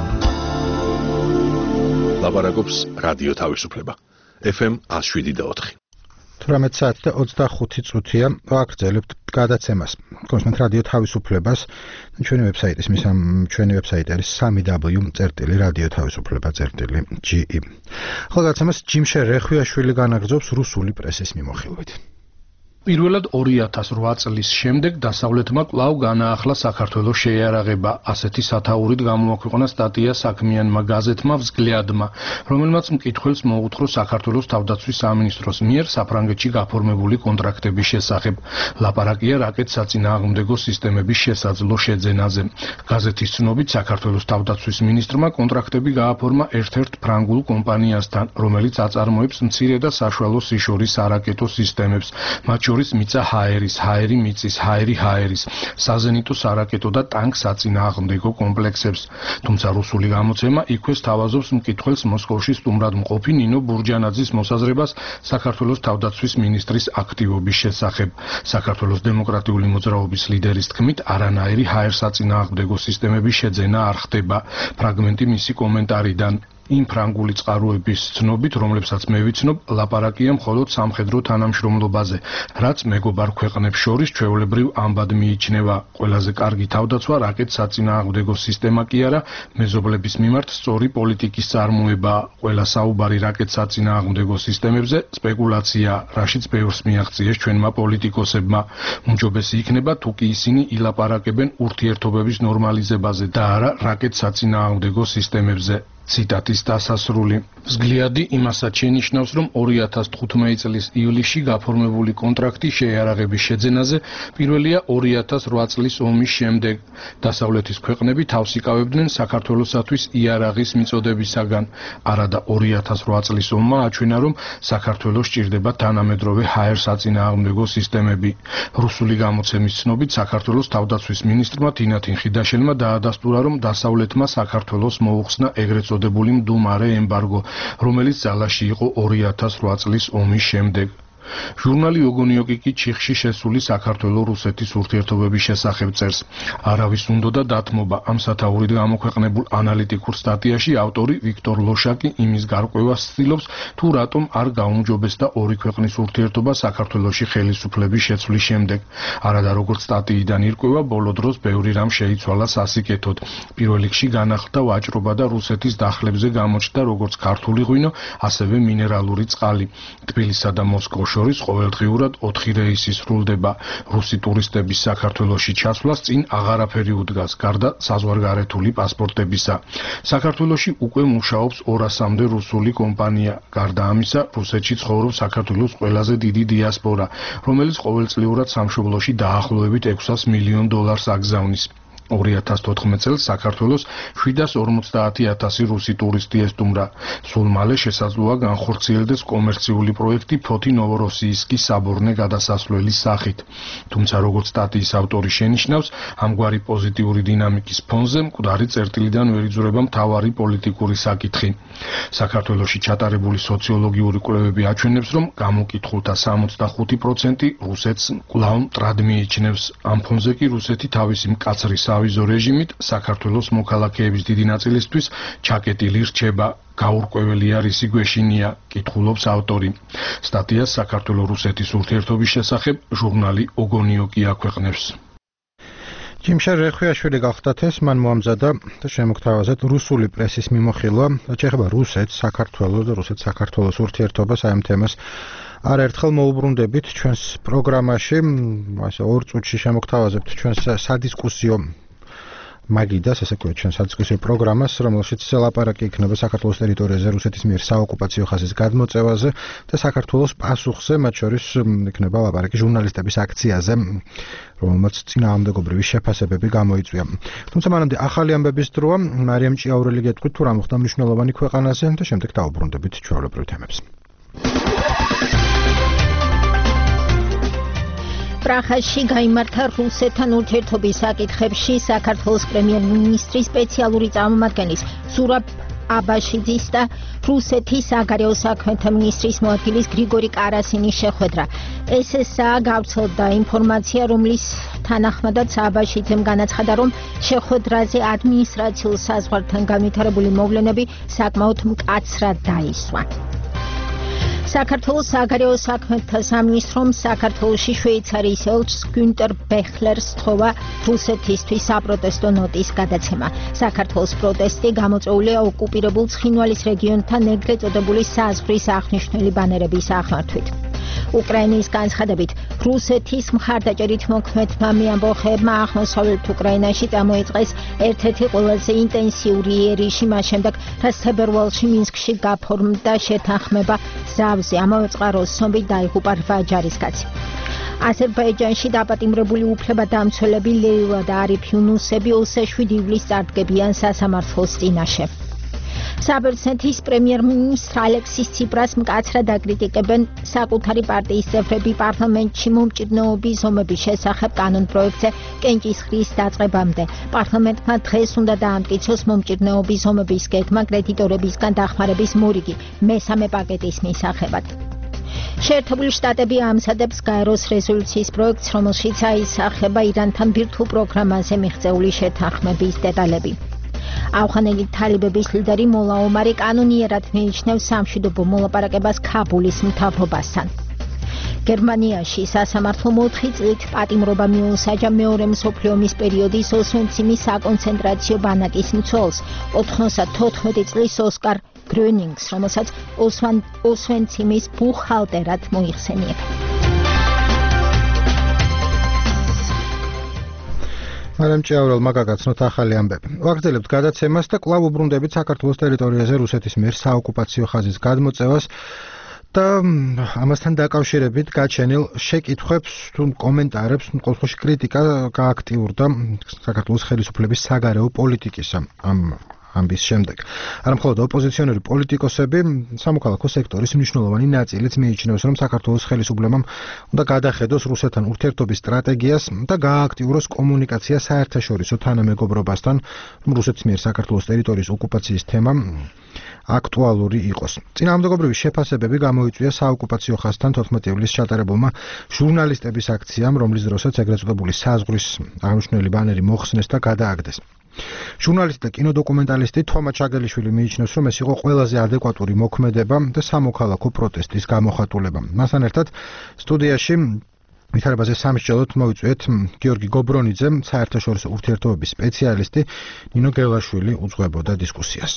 ლაპარაკობს რადიო თავისუფლება. F M one oh seven point four. თვრამეტ საათი და ოცდახუთი წუთია ვაგრძელებთ გადაცემას. კონსმენთ რადიო თავისუფლებას ჩვენი ვებსაიტის მისამ ჩვენი ვებსაიტი არის www წერტილი რადიო თავისუფლება წერტილი G E. ახლა გადაცემას ჯიმშე რეხვიაშვილი განაგრძობს რუსული პრესის მიმოხილვით. პირველად ორი ათას ოთხ წლის შემდეგ დასავლეთმა კვლავ განაახლა საქართველოს შეიარაღება. ასეთი სათაურით გამოაქვეყნა სტატია საქმიანმა გაზეთმა взглядმა, რომელმაც მკითხველს მოუთხრო საქართველოს თავდაცვის სამინისტროს მიერ საფრანგეთში გაფორმებული კონტრაქტების შესახებ. ლაპარაკია რაკეტ საწინააღმდეგო სისტემების შესაძლო შეძენაზე. გაზეთის ცნობით საქართველოს თავდაცვის მინისტრმა კონტრაქტები გააფორმა ერთ-ერთ ფრანგულ კომპანიასთან, რომელიც აწარმოებს მცირე და საშუალო სიშორის არაკეტო სისტემებს. მათ შორის მიწა ჰაერის, ჰაერი მიწის, ჰაერი ჰაერის, საზენიტო სარაკეტო და ტანკ საწინააღმდეგო კომპლექსებს. თუმცა რუსული გამოცემა იქვე სთავაზობს მკითხველს მოსკოვში სტუმრად მყოფი ნინო ბურჯანაძის მოსაზრებას საქართველოს თავდაცვის მინისტრის აქტივობის შესახებ. საქართველოს დემოკრატიული მოძრაობის ლიდერის თქმით, არანაირი ჰაერ-საწინააღმდეგო სისტემების შეძენა არ ხდება. ფრაგმენტი მისი კომენტარიდან. იმ ფრანგული წყაროების ცნობით, რომლებსაც მე ვიცნობ, ლაპარაკია მხოლოდ სამხედრო თანამშრომლობაზე, რაც მეგობარ ქვეყნებს შორის ჩვეულებრივ ამბად მიიჩნევა. ყველაზე კარგი თავდაცვა რაკეტ საწინააღმდეგო სისტემა კი არა, მეზობლების მიმართ სწორი პოლიტიკის წარმოებაა. ყველა საუბარი რაკეტ საწინააღმდეგო სისტემებზე სპეკულაცია, რაშიც ბევრს მიაღწიეს ჩვენმა პოლიტიკოსებმა. უმჯობესი იქნება თუ კი ისინი ილაპარაკებენ ურთიერთობების ნორმალიზებაზე და არა რაკეტ საწინააღმდეგო სისტემებზე. ციტატის დასასრული. взгляდი იმასაც შენიშნავს, რომ ორი ათას თხუთმეტი წლის ივლისში გაფორმებული კონტრაქტი შეიარაღების შეძენაზე პირველია ორი ათას ოთხ წლის ომის შემდეგ. დასავლეთის ქვეყნები თავს იკავებდნენ საქართველოსათვის იარაღის მიწოდებისაგან. არადა ორი ათას ოთხ წლის ომმა აჩვენა, რომ საქართველოს სჭირდება თანამედროვე ჰაერ-საწინააღმდეგო სისტემები. რუსული გამოცემის ცნობით, საქართველოს თავდაცვის მინისტრმა თინათინ ხიდაშელმა დაადასტურა, რომ დასავლეთმა საქართველოს მოუხსნა ეგრეთ წოდებული მდუმარე ემბარგო, რომელიც ძალაში იყო ორი ათას ოთხ წლის ომის შემდეგ. ჟურნალი ოგონიოკი კი ჩიხში შესული საქართველო-რუსეთის ურთიერთობების შესახებ წერს. არავის უნდოდა დათმობა. ამ სათაურით გამოქვეყნებულ ანალიტიკურ სტატიაში ავტორი ვიქტორ ლოშაკი იმის გარკვევას ცდილობს, თუ რატომ არ გაუმჯობესდა ორი ქვეყნის ურთიერთობა საქართველოში ხელისუფლების შეცვლის შემდეგ. არადა როგორც სტატიიდან ირკვევა, ბოლო დროს ბევრი რამ შეიცვალა სასიკეთოდ. პირველ რიგში განახლდა ვაჭრობა და რუსეთის დახლებზე გამოჩნდა როგორც ქართული ღვინო, ასევე მინერალური წყალი. თბილისსა და მოსკოვში შორის ყოველდღიურად ოთხი რეისი სრულდება. რუსი ტურისტების საქართველოში ჩასვლას წინ აღარაფერი უდგას, გარდა საზღვარგარეთული პასპორტებისა. საქართველოში უკვე მუშაობს ორასამდე რუსული კომპანია. გარდა ამისა, რუსეთში ცხოვრობს საქართველოს ყველაზე დიდი დიასპორა, რომელიც ყოველწლიურად სამშობლოში დაახლოებით ექვსას მილიონ დოლარს აგზავნის. ორი ათას თოთხმეტ წელს საქართველოს შვიდას ორმოცდაათი ათასი რუსი ტურისტი ესტუმრა. სულ მალე შესაძლოა განხორციელდეს კომერციული პროექტი ფოთი ნოვოროსიისკის საბორნე გადასასვლელის სახით. თუმცა როგორც სტატიის ავტორი შენიშნავს, ამგვარი პოზიტიური დინამიკის ფონზე მკვდარი წერტილიდან ვერ იძლება მთავარი პოლიტიკური საკითხი. საქართველოში ჩატარებული სოციოლოგიური კვლევები აჩვენებს, რომ გამოკითხულთა სამოცდახუთი პროცენტი რუსეთს კვლავ მტრად მიიჩნევს. ამ ფონზე კი რუსეთი თავისი მკაცრი ავიზო რეჟიმით საქართველოს მოქალაქეების დიდი ნაწილისთვის ჩაკეტილი რჩება. გაურკვეველია რისი გვეშინია, კითხულობს ავტორი. სტატიას საქართველოს-რუსეთის ურთიერთობის შესახებ ჟურნალი ოგონიოკი აქვეყნებს. ჯიმშარ რეხვიაშვილი გახდათ ეს, მან მოამზადა და შემოგთავაზეთ რუსული პრესის მიმოხილვა, რაც ეხება რუსეთს, საქართველოს და რუსეთ-საქართველოს ურთიერთობას, აი ამ თემას არაერთხელ მოუბრუნდებით ჩვენს პროგრამაში, ასე ორ წუთში შემოგთავაზებთ ჩვენს სადისკუსიო მაგიდას, ასე ვქვათ, ჩვენს სადისკუსიო პროგრამას, რომელშიც ლაპარაკი იქნება საქართველოს ტერიტორიაზე რუსეთის მიერ საოკუპაციო ხაზის გადმოწევაზე და საქართველოს პასუხზე, მათ შორის იქნება ლაპარაკი ჟურნალისტების აქციაზე, რომელმაც წინააღმდეგობრივი შეფასებები გამოიწვია. თუმცა მანამდე ახალი ამბების დროა, მარიამ ჭიაურელი გეტყვით თუ რა მოხდა მნიშვნელოვანი ქვეყანაზე და შემდეგ დავუბრუნდებით ჩვეულებრივ თემებს. პრაღაში გაიმართა რუსეთთან ურთიერთობის საკითხებში საქართველოს პრემიერ-მინისტრის სპეციალური წარმომადგენლის ზურაბ აბაშიძის და რუსეთის საგარეო საქმეთა მინისტრის მოადგილის გრიგორი კარასინის შეხვედრა. ეს ესაა გავრცელდა ინფორმაცია, რომლის თანახმადაც აბაშიძემ განაცხადა, რომ შეხვედრაზე ადმინისტრაციულ საზღვართან განვითარებული მოვლენები საკმაოდ მკაცრად დაისვა. საქართველოს საგარეო საქმეთა სამინისტრომ საქართველოში შვეიცარიის ელჩს გუნტერ ბეხლერს სთხოვა რუსეთისთვის საპროტესტო ნოტის გადაცემა. საქართველოს პროტესტი გამოწვეულია ოკუპირებულ ცხინვალის რეგიონთან ეგრეთ წოდებული საზღვრის აღნიშნული ბანერების აღმართვით. უკრაინის განცხადებით, რუსეთის მხარდაჭერით მოქმედმა მეამბოხეებმა აღმოსავლეთ უკრაინაში წამოიწყეს ერთ-ერთი ყველაზე ინტენსიური იერიში მას შემდეგ, რაც თებერვალში მინსკში გაფორმდა შეთანხმება ზავზე, ამავე წყაროს ცნობით დაიღუპა რვა ჯარისკაცი. აზერბაიჯანში დაპატიმრებული უფლებადამცველები ლეილა და არიფ იუნუსები ოცდაშვიდი ივლისს წარდგებიან სასამართლოს წინაშე. საბერძნეთის პრემიერ-მინისტრ ალექსის ციპრას მკაცრად აკრიტიკებენ საკუთარი პარტიის წევრები პარლამენტში მომჭირნეობის ზომების შესახებ კანონპროექტზე კენჭისყრის დაწყებამდე. პარლამენტმა დღეს უნდა დაამტკიცოს მომჭირნეობის ზომების გეგმა კრედიტორებისგან დახმარების მორიგი მესამე პაკეტის მისაღებად. შეერთებული შტატები ამზადებს გაეროს რეზოლუციის პროექტს, რომელშიც აისახება ირანთან ბირთვულ პროგრამაზე მიღწეული შეთანხმების დეტალები. ავღანელი თალიბების ლიდერი მოლა ომარი კანონიერად მიიჩნევს სამშვიდობო მოლაპარაკებას ქაბულის მთავრობასთან. გერმანიაში სასამართლომ ოთხი წლით პატიმრობა მიუსაჯა მეორე მსოფლიო ომის პერიოდის ოსვენციმის საკონცენტრაციო ბანაკის მცველს, ოთხმოცდათოთხმეტი წლის ოსკარ გრონინგს, რომელსაც ოსვენციმის ბუხალტერად მოიხსენიება. მარიამ ჭიაურელმა გაგაცნოთ ახალი ამბები. ვაგრძელებთ გადაცემას და კვლავ უბრუნდებით საქართველოს ტერიტორიაზე რუსეთის მიერ საოკუპაციო ხაზის გადმოწევას და ამასთან დაკავშირებით გაჩენილ შეკითხვებს თუ კომენტარებს, ყოველ შემთხვევაში კრიტიკა გააქტიურდა საქართველოს ხელისუფლების საგარეო პოლიტიკის ამ ამბის შემდეგ. არამხოლოდ ოპოზიციონერი პოლიტიკოსები, სამოქალაქო სექტორის მნიშვნელოვანი ნაწილიც მიიჩნევს, რომ საქართველოს ხელისუფლებამ უნდა გადახედოს რუსეთთან ურთიერთობის სტრატეგიას და გაააქტიუროს კომუნიკაცია საერთაშორისო თანამეგობრობასთან, რომ რუსეთის მიერ საქართველოს ტერიტორიის ოკუპაციის თემა აქტუალური იყოს. წინააღმდეგობრივი შეფასებები გამოიწვია საოკუპაციო ხაზთან თოთხმეტი ივლისს ჩატარებულმა ჟურნალისტების აქციამ, რომლის დროსაც ეგრეთ წოდებული საზღვრის აღნიშნული ბანერი მოხსნეს და გადააგდეს. ჟურნალისტი და კინოდოკუმენტალისტი თომა ჩაგელიშვილი მიიჩნევს, რომ ეს იყო ყველაზე ადეკვატური მოქმედება და სამოქალაქო პროტესტის გამოხატულება. მასთან ერთად სტუდიაში ვითარებაზე სამსჯელოდ მოვიწვიეთ გიორგი გობრონიძე, საერთაშორისო ურთიერთობების სპეციალისტი, ნინო გელაშვილი უძღვებოდა დისკუსიას.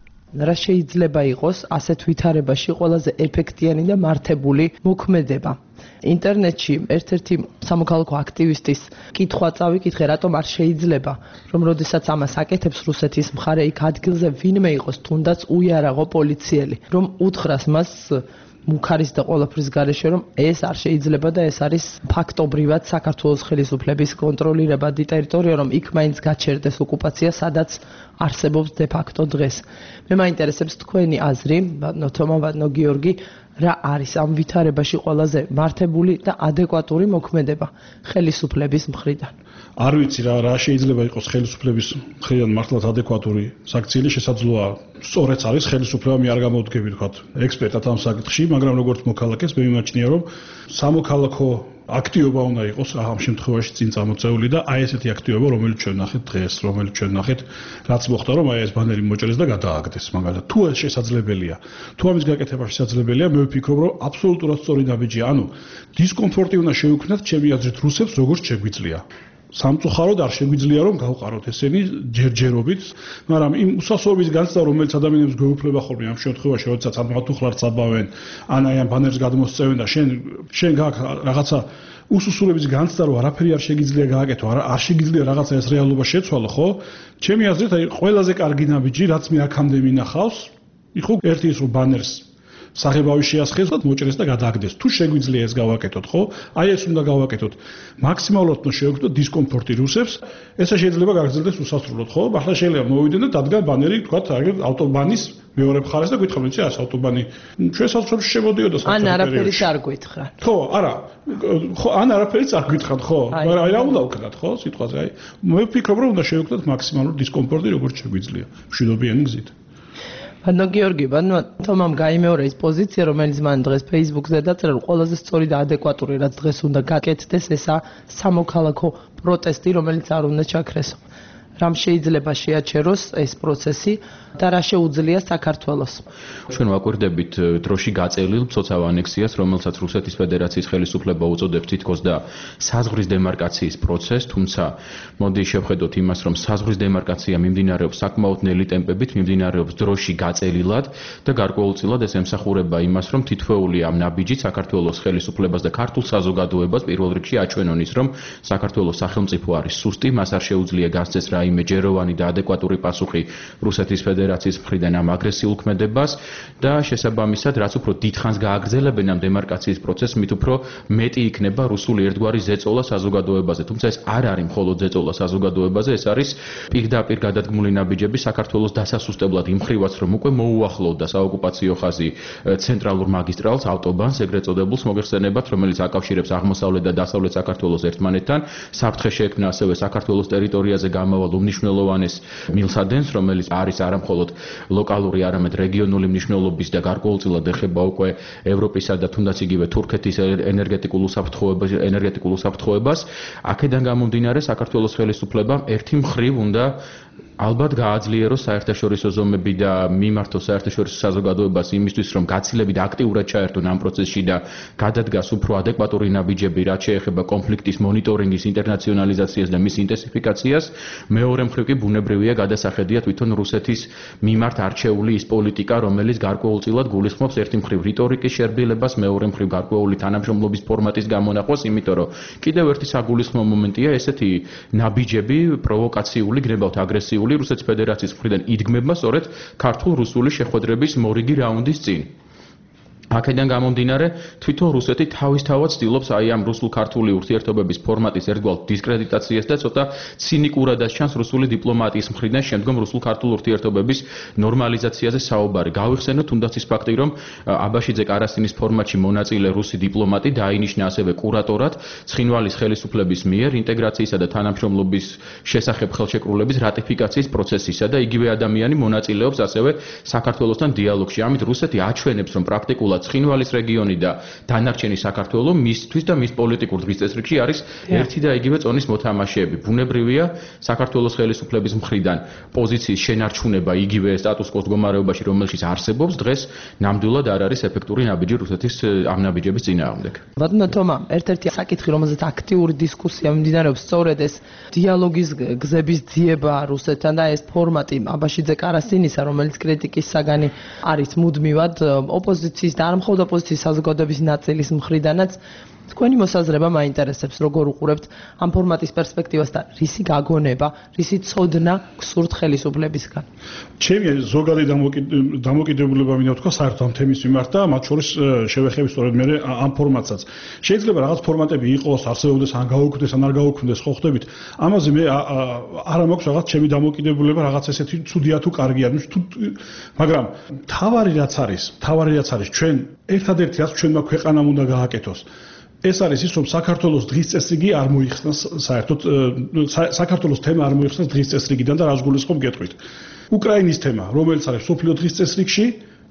რა შეიძლება იყოს ასეთ ვითარებაში ყველაზე ეფექტიანი და მართებული მოქმედება? ინტერნეტში ერთ-ერთი სამოქალაქო აქტივისტის კითხვა წავიკითხე, რატომ არ შეიძლება, რომ როდესაც ამას აკეთებს რუსეთის მხარე, იქ ადგილზე ვინმე იყოს, თუნდაც უიარაღო პოლიციელი, რომ უთხრას მას მუქარის და ყველაფრის გარეშე, რომ ეს არ შეიძლება და ეს არის ფაქტობრივად საქართველოს ხელისუფლების კონტროლირებადი ტერიტორია, რომ იქ მაინც გაჩერდეს ოკუპაცია, სადაც არსებობს de facto დღეს. მე მაინტერესებს თქვენი აზრი, ბატონო თომა, ბატონო გიორგი, რა არის ამ ვითარებაში ყველაზე მართებული და ადეკვატური მოქმედება ხელისუფლების მხრიდან? არ ვიცი რა რა შეიძლება იყოს ხელისუფლების მხრიდან მართლაც ადეკვატური საქციელი, შესაძლოა სწორედ არის ხელისუფლება მე არ გამოვდგები ვთქვათ ექსპერტად ამ საკითხში, მაგრამ როგორც მოქალაქეს მე მიმაჩნია, რომ სამოქალაქო აქტივობა უნდა იყოს ამ შემთხვევაში წინ წამოწეული და აი ესეთი აქტივობა, რომელიც ჩვენ ნახეთ დღეს, რომელიც ჩვენ ნახეთ, რაც მოხდა, რომ აი ეს ბანერი მოჭრეს და გადააგდეს, მაგალითად. თუ ეს შესაძლებელია, თუ ამის გაკეთება შესაძლებელია, მე ვფიქრობ, რომ აბსოლუტურად სწორი ნაბიჯია. ანუ დისკომფორტი უნდა შეუქმნათ ჩემი აზრით რუსებს, როგორც შეგვიძლია. სამწუხაროდ არ შეგვიძლია რომ გავყაროთ ესენი ჯერჯერობით, მაგრამ იმ უსასრულობის განცდა, რომელიც ადამიანებს გვეუფლება ხოლმე ამ შემთხვევაში, როდესაც ამ მათუხლარს აბავენ, ან აი ამ ბანერს გადმოსწევენ და შენ შენ გაქვს რაღაცა უსუსურების განცდა, რომ არაფერი არ შეგიძლია გააკეთო, არ არ შეგიძლია რაღაცა ეს რეალობა შეცვალო, ხო? ჩემი აზრით, აი ყველაზე კარგი ნაბიჯი, რაც მე აქამდე მინახავს, იყო ერთი ის რომ ბანერს საღებავი შეასხეს და მოჭრეს და გადააგდეს. თუ შეგვიძლია ეს გავაკეთოთ, ხო? აი ეს უნდა გავაკეთოთ. მაქსიმალურად უნდა შევექმნოთ დისკომფორტი რუსებს. ესე შეიძლება გაგრძელდეს უსასრულოდ, ხო? ახლა შეიძლება მოვიდენ და დადგან ბანერი, თქვათ, აგერ ავტობანის მეორე მხარეს და გითხრათ, იცი, ეს ავტობანი ჩვენ საწყობში შემოდიოდა საერთოდ. ან არაფერიც არ გითხრათ. ხო, არა. ხო, ან არაფერიც არ გითხრათ, ხო? მაგრამ აი რა უნდა ვქნათ, ხო? სიტყვაზე აი მე ვფიქრობ, რომ უნდა შევექმნოთ მაქსიმალურად დისკომფორტი როგორც შეგვიძლია. მშვიდობიანი გზით. ბანო გიორგი, ბანო თომამ გაიმეორე ის პოზიცია, რომელიც მან დღეს Facebook-ზე დაწერა, რომ ყველაზე სწორი და ადეკვატური რაც დღეს უნდა გაკეთდეს, ესა სამოქალაქო პროტესტი, რომელიც არ უნდა ჩაქრესო. რამ შეიძლება შეაჩეროს ეს პროცესი და რა შეუძლია საქართველოს. ჩვენ ვაკვირდებით დროში გაწევლილ მცოცავ ანექსიას, რომელსაც რუსეთის ფედერაციის ხელისუფლება უწოდებს თითქოს და საზღვრის დემარკაციის პროცესს, თუმცა მოდი შევხედოთ იმას, რომ საზღვრის დემარკაცია მიმდინარეობს საკმაოდ ნელი ტემპებით, მიმდინარეობს დროში გაწელილად და გარკვეულწილად ეს ემსახურება იმას, რომ თითოეული ამ ნაბიჯით საქართველოს ხელისუფლებას და ქართულ საზოგადოებას პირველ რიგში აჩვენონის, რომ საქართველოს სახელმწიფო არის სუსტი, მას არ შეუძლია გასცეს რაიმე ჯეროვანი და ადეკვატური პასუხი რუსეთის ფედერაციის მხრიდან ამ აგრესიულ ქმედებას და შესაბამისად, რაც უფრო დიდხანს გააგრძელებენ ამ დემარკაციის პროცესს, მით უფრო მეტი იქნება რუსული ერთგვარი ზეწოლა საზოგადოებაზე. თუმცა ეს არ არის მხოლოდ ზეწოლა საზოგადოებაზე, ეს არის პირდაპირ გადადგმული ნაბიჯები საქართველოს დასასუსტებლად იმ ხრივაც, რომ უკვე მოუახლოვდა საოკუპაციო ხაზი ცენტრალურ მაგისტრალს, ავტობანს, ეგრეთ წოდებულს მოგეხსენებათ, რომელიც აკავშირებს აღმოსავლეთ და დასავლეთ საქართველოს ერთმანეთთან. საფრთხე შეექმნა ასევე საქართველოს ტერიტორიაზე გამავალ უმნიშვნელოვანეს მილსადენს, რომელიც არის არა მხოლოდ ლოკალური, არამედ რეგიონული მნიშვნელობის და გარკვეულწილად ეხება უკვე ევროპისა და თუნდაც იგივე თურქეთის ენერგეტიკულ უსაფრთხოებას, ენერგეტიკულ უსაფრთხოებას. აქედან გამომდინარე, საქართველოს ხელისუფლებამ ერთი მხრივ უნდა ალბათ გააძლიეროს საერთაშორისო ზომები და მიმართოს საერთაშორისო საზოგადოებას იმისთვის, რომ გაცილებით აქტიურად ჩაერთონ ამ პროცესში და გადადგას უფრო ადეკვატური ნაბიჯები, რაც შეეხება კონფლიქტის მონიტორინგის ინტერნაციონალიზაციას და მის ინტენსიფიკაციას. მეორე მხრივ კი ბუნებრივია გადასახედია თვითონ რუსეთის მიმართ არჩეული ის პოლიტიკა, რომელიც გარკვეულწილად გულისხმობს ერთი მხრივ რიტორიკის შერბილებას, მეორე მხრივ გარკვეული თანამშრომლობის ფორმატის გამონახვას, იმიტომ რომ კიდევ ერთი საგულისხმო მომენტია ესეთი ნაბიჯები, პროვოკაციული, გნებავთ აგრესიული რუსეთის ფედერაციის მხრიდან იდგმება სწორედ ქართულ-რუსული შეხვედრების მორიგი რაუნდის წინ. აქედან გამომდინარე, თვითონ რუსეთი თავისთავად ცდილობს აი ამ რუსულ-ქართული ურთიერთობების ფორმატის ერთგვარ დისკრედიტაციას და ცოტა ცინიკურადაც ჩანს რუსული დიპლომატიის მხრიდან შემდგომ რუსულ-ქართულ ურთიერთობების ნორმალიზაციაზე საუბარი. გავიხსენოთ თუნდაც ის ფაქტი, რომ აბაშიძე კარასტინის ფორმატში მონაწილე რუსი დიპლომატი დაინიშნა ასევე კურატორად ცხინვალის ხელისუფლების მიერ ინტეგრაციისა და თანამშრომლობის შესახებ ხელშეკრულების რატიფიკაციის პროცესისა და იგივე ადამიანი მონაწილეობს ასევე საქართველოსთან დიალოგში. ამით რუსეთი აჩვენებს, რომ პრაქტიკულად ცხინვალის რეგიონი და დანარჩენი საქართველო მისთვის და მის პოლიტიკურ დღის წესრიგში არის ერთი და იგივე წონის მოთამაშეები. ბუნებრივია საქართველოს ხელისუფლების მხრიდან პოზიციის შენარჩუნება იგივე სტატუს-კვოს მდგომარეობაში, რომელშიც არსებობს დღეს ნამდვილად არ არის ეფექტური ნაბიჯი რუსეთის ამ ნაბიჯების წინააღმდეგ. ბატონო თომა, ერთ-ერთი საკითხი, რომელზეც აქტიური დისკუსია მიმდინარეობს, სწორედ ეს დიალოგის გზების ძიება რუსეთთან და ეს ფორმატი აბაშიძე კარასტინისა, რომელიც კრიტიკის საგანი არის მუდმივად ოპოზიციის და არ მხოლოდ ოპოზიციის საზოგადოების ნაწილის მხრიდანაც. თქვენი მოსაზრება მაინტერესებს, როგორ უყურებთ ამ ფორმატის პერსპექტივას და რისი გაგონება, რისი ცოდნა გსურთ ხელისუფლებისგან? ჩემი ზოგადი დამოკიდებულება მინდა ვთქვა საერთოდ ამ თემის მიმართ და მათ შორის შევეხები სწორედ მე ამ ფორმატსაც. შეიძლება რაღაც ფორმატები იყოს, არსებობდეს, ან გაუქმდეს, ან არ გაუქმდეს, ხო ხდებით? ამაზე მე არა მაქვს რაღაც ჩემი დამოკიდებულება, რაღაც ესეთი ცუდია თუ კარგია, მაგრამ თავარი რაც არის, თავარი რაც არის, ჩვენ ერთადერთი რაც ჩვენმა ქვეყანამ უნდა გააკეთოს. ეს არის ის, რომ საქართველოს დღის წესრიგი არ მოიხსნას საერთოდ საქართველოს თემა არ მოიხსნას დღის წესრიგიდან და რას გულისხმობ გეტყვით. უკრაინის თემა, რომელიც არის სოფლიო დღის წესრიგში,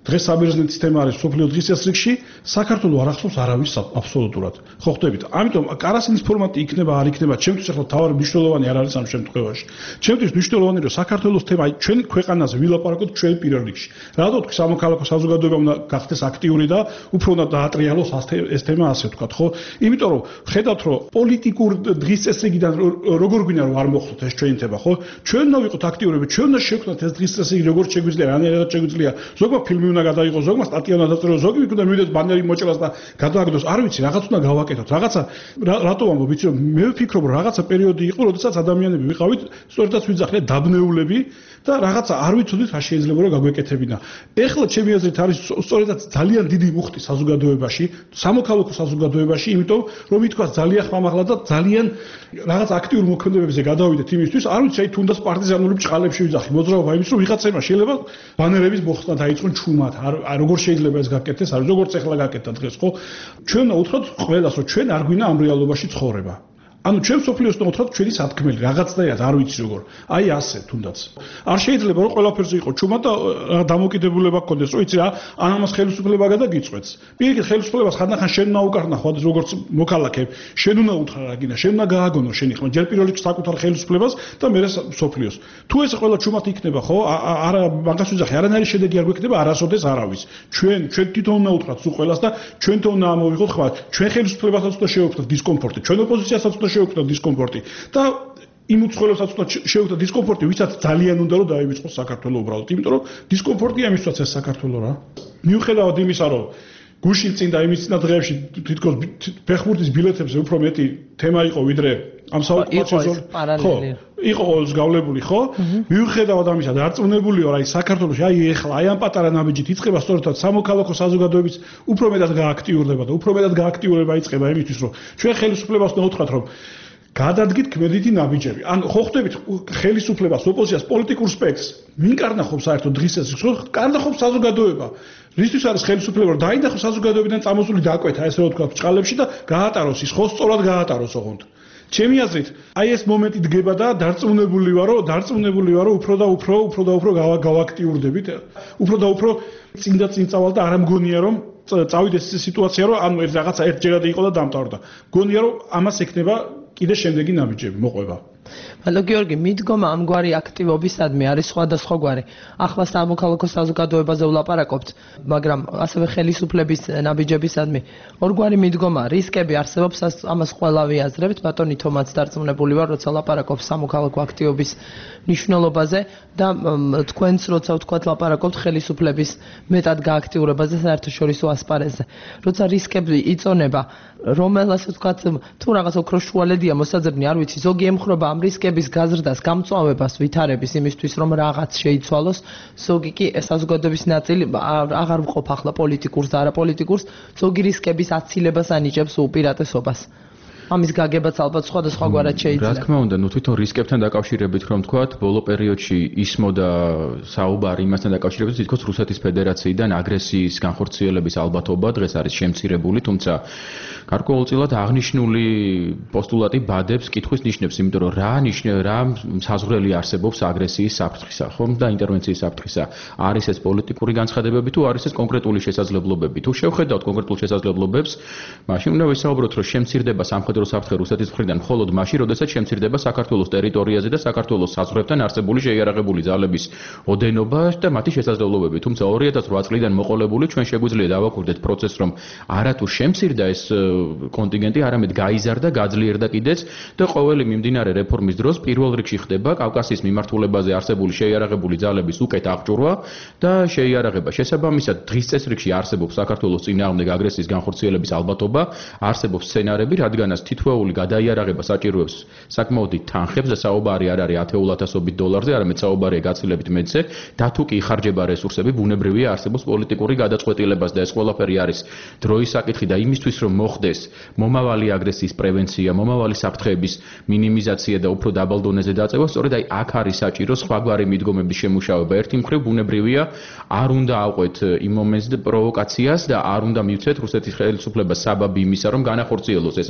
დღეს საბერძნეთის თემა არის სოფლიო დღესასრიგში, საქართველოს არ ახსოვს არავის აბსოლუტურად. ხო ხვდებით? ამიტომ კარასინის ფორმატი იქნება, არ იქნება, ჩემთვის ახლა თავარი მნიშვნელოვანი არ არის ამ შემთხვევაში. ჩემთვის მნიშვნელოვანი რომ საქართველოს თემა ჩვენ ქვეყანაზე ვილაპარაკოთ ჩვენ პირველ რიგში. რატო თქვი სამოქალაქო საზოგადოება უნდა გახდეს აქტიური და უფრო უნდა დაატრიალოს ეს თემა ასე ვთქვათ, ხო? იმიტომ რომ ხედავთ რომ პოლიტიკურ დღესასრიგიდან როგორ გვინდა რომ არ მოხდოთ ეს ჩვენი თემა, ხო? ჩვენ უნდა ვიყოთ აქტიურები, ჩვენ უნდა შევქმნათ ეს დღესასრიგი როგორ შეგვიძლია, რანაირად შეგვიძლია. ზოგმა ფილმი უნდა გადაიღოს, ზოგმა სტატია უნდა დაწეროს, ზოგი უნდა მივიდეს ბანერი მოჭრას და გადააგდოს. არ ვიცი, რაღაც უნდა გავაკეთოთ. რაღაცა რატო ვამბობ, ვიცი რომ მე ვფიქრობ რომ რაღაცა პერიოდი იყო, როდესაც ადამიანები ვიყავით, სწორედაც ვიძახნეთ დაბნეულები და რაღაცა არ ვიცოდით რა შეიძლება რომ გაგვეკეთებინა. ეხლა ჩემი აზრით არის სწორედაც ძალიან დიდი მუხტი საზოგადოებაში, სამოქალაქო საზოგადოებაში, იმიტომ რომ ითქვას ძალიან ხმამაღლა და ძალიან რაღაც აქტიურ მოქმედებებზე გადავიდეთ იმისთვის, არ ვიცი, აი თუნდაც პარტიზანული ბჭყალებში ვიძახი, მოძრაობა იმის რომ ვიღაცებმა შეიძლება ბანერების მოხსნა დაიწყონ ჩუმად, არ როგორ შეიძლება ეს გაკეთდეს, არ როგორც ეხლა გაკეთდა დღეს, ხო? ჩვენ უნდა უთხრათ ყველას, რომ ჩვენ არ გვინა ამ რეალობაში ცხოვრება. ანუ ჩვენ სოფლიოს უნდა უთხრათ ჩვენი სათქმელი, რაღაცნაირად არ ვიცი როგორ. აი ასე თუნდაც. არ შეიძლება რომ ყველაფერზე იყო ჩუმად და დამოკიდებულება გქონდეს, რომ იცი რა, ამას ხელისუფლება გადაგიწყვეტს. პირიქით ხელისუფლებას ხანდახან შენ უნდა უკარნახო, როგორც მოქალაქე, შენ უნდა უთხრა რა გინდა, შენ უნდა გააგონო შენი ხმა, ჯერ პირველ რიგში საკუთარ ხელისუფლებას და მერე სოფლიოს. თუ ეს ყველა ჩუმად იქნება, ხო? არა, მაგას ვიძახი, არანაირი შედეგი არ გვექნება, არასოდეს არავის. ჩვენ ჩვენ თვითონ უნდა უთხრათ სულ ყველას და ჩვენთან უნდა ამოვიღოთ ხმა, ჩვენ ხელისუფლებასაც უნდა შევხვდეთ დისკომფორტი, ჩვენ ოპოზიციასაც უნდა შევხვდეთ დისკომფორტი და იმ უცხოელებსაც უნდა შევხვდეთ დისკომფორტი, ვისაც ძალიან უნდა რომ დაივიწყოს საქართველოს უბრალოდ, იმიტომ რომ დისკომფორტია იმისაც ეს საქართველოს რა. მიუხედავად იმისა, რომ გუშინ წინ და იმის წინა დღეებში თითქოს ფეხბურთის ბილეთებზე უფრო მეტი თემა იყო ვიდრე ამ საოკუპაციო ზონაში. ხო, იყო ყოველს გავლებული, ხო? მიუხედავად ამისა, დარწმუნებულიო რა, აი საქართველოში, აი ეხლა, აი ამ პატარა ნაბიჯით იწყება სწორედ სამოქალაქო საზოგადოების უფრო მეტად გააქტიურდება და უფრო მეტად გააქტიურება იწყება იმისთვის, რომ ჩვენ ხელისუფლებას უნდა უთხრათ, რომ გადადგით ქმედითი ნაბიჯები. ან ხო ხვდებით ხელისუფლებას, ოპოზიციას, პოლიტიკურ სპექტრს, ვინ კარნახობს საერთოდ დღისესრიგს, კარნახობს საზოგადოება. რისთვის არის ხელისუფლება, რომ დაინახოს საზოგადოებიდან წამოსული დაკვეთა, ესე რომ ვთქვა, ბჭყალებში და გაატაროს ის, ხო, სწორად გაატაროს ოღონდ. ჩემი აზრით, აი ეს მომენტი დგება და დარწმუნებული ვარო, დარწმუნებული ვარო, უფრო და უფრო, უფრო და უფრო გავაქტიურდებით, უფრო და უფრო წინ და წინ წავალ და არ მგონია რომ წავიდეს ეს სიტუაცია, რომ ანუ ეს რაღაცა ერთჯერადი იყო და დამთავრდა. მგონია რომ ამას ექნება კიდე შემდეგი ნაბიჯები მოყვება. ბატონო გიორგი, მიდგომა ამგვარი აქტივობისადმი არის სხვადასხვაგვარი. ახლა სამოქალაქო საზოგადოებაზე ვლაპარაკობთ, მაგრამ ასევე ხელისუფლების ნაბიჯებისადმი ორგვარი მიდგომა, რისკები არსებობს, ამას ყველა ვიაზრებთ. ბატონი თომაც დარწმუნებული ვარ, როცა ლაპარაკობს სამოქალაქო აქტივობის მნიშვნელობაზე და თქვენც როცა ვთქვათ ლაპარაკობთ ხელისუფლების მეტად გააქტიურებაზე საერთაშორისო ასპარეზზე. როცა რისკები იწონება, რომელსაც ვთქვათ, თუ რაღაც ოქროს შუალედია მოსაძებნი, არ ვიცი, ზოგი ემხრობა ამ რისკების გაზრდას, გამწვავებას, ვითარების იმისთვის, რომ რაღაც შეიცვალოს, ზოგი კი საზოგადოების ნაწილი აღარ ვყოფ ახლა პოლიტიკურს და არაპოლიტიკურს, ზოგი რისკების აცილებას ანიჭებს უპირატესობას. ამის გაგებაც ალბათ სხვადასხვაგვარად შეიძლება. რა თქმა უნდა, ნუ თვითონ რისკებთან დაკავშირებით რომ თქვათ, ბოლო პერიოდში ისმოდა საუბარი იმასთან დაკავშირებით, თითქოს რუსეთის ფედერაციიდან აგრესიის განხორციელების ალბათობა დღეს არის შემცირებული, თუმცა გარკვეულწილად აღნიშნული პოსტულატი ბადებს კითხვის ნიშნებს, იმიტომ რომ რა ნიშნე რა საზღვრელი არსებობს აგრესიის საფრთხისა, ხომ და ინტერვენციის საფრთხისა. არის ეს პოლიტიკური განცხადებები თუ არის ეს კონკრეტული შესაძლებლობები? თუ შევხედავთ კონკრეტულ შესაძლებლობებს, მაშინ უნდა ვისაუბროთ, რომ შემცირდება სამხედრო საფრთხე რუსეთის მხრიდან მხოლოდ მაშინ, როდესაც შემცირდება საქართველოს ტერიტორიაზე და საქართველოს საზღვრებთან არსებული შეიარაღებული ძალების ოდენობა და მათი შესაძლებლობები. თუმცა ორი ათას რვა წლიდან მოყოლებული ჩვენ შეგვიძლია დავაკვირდეთ პროცესს, რომ არათუ შემცირდა ეს კონტინგენტი, არამედ გაიზარდა, გაძლიერდა კიდეც და ყოველი მიმდინარე რეფორმის დროს პირველ რიგში ხდება კავკასიის მიმართულებაზე არსებული შეიარაღებული ძალების უკეთ აღჭურვა და შეიარაღება. შესაბამისად, დღის წესრიგში არსებობს საქართველოს წინააღმდეგ აგრესიის განხორციელების ალბათობა, არსებობს სცენარები, რადგანაც თითოეული გადაიარაღება საჭიროებს საკმაოდ თანხებს და საუბარი არ არის ათეულათასობით დოლარზე, არამედ საუბარია გაცილებით მეტზე და თუ კი იხარჯება რესურსები, ბუნებრივია არსებობს პოლიტიკური გადაწყვეტილებას და ეს ყველაფერი არის დროის საკითხი და იმისთვის რომ მოხდეს მომავალი აგრესიის პრევენცია, მომავალი საფრთხეების მინიმიზაცია და უფრო დაბალ დონეზე დაწევა, სწორედ აი აქ არის საჭირო სხვაგვარი მიდგომების შემუშავება. ერთი მხრივ ბუნებრივია არ უნდა ავყვეთ იმ მომენტს და პროვოკაციას და არ უნდა მივცეთ რუსეთის ხელისუფლებას საბაბი იმისა, რომ განახორციელოს ეს აგრესია,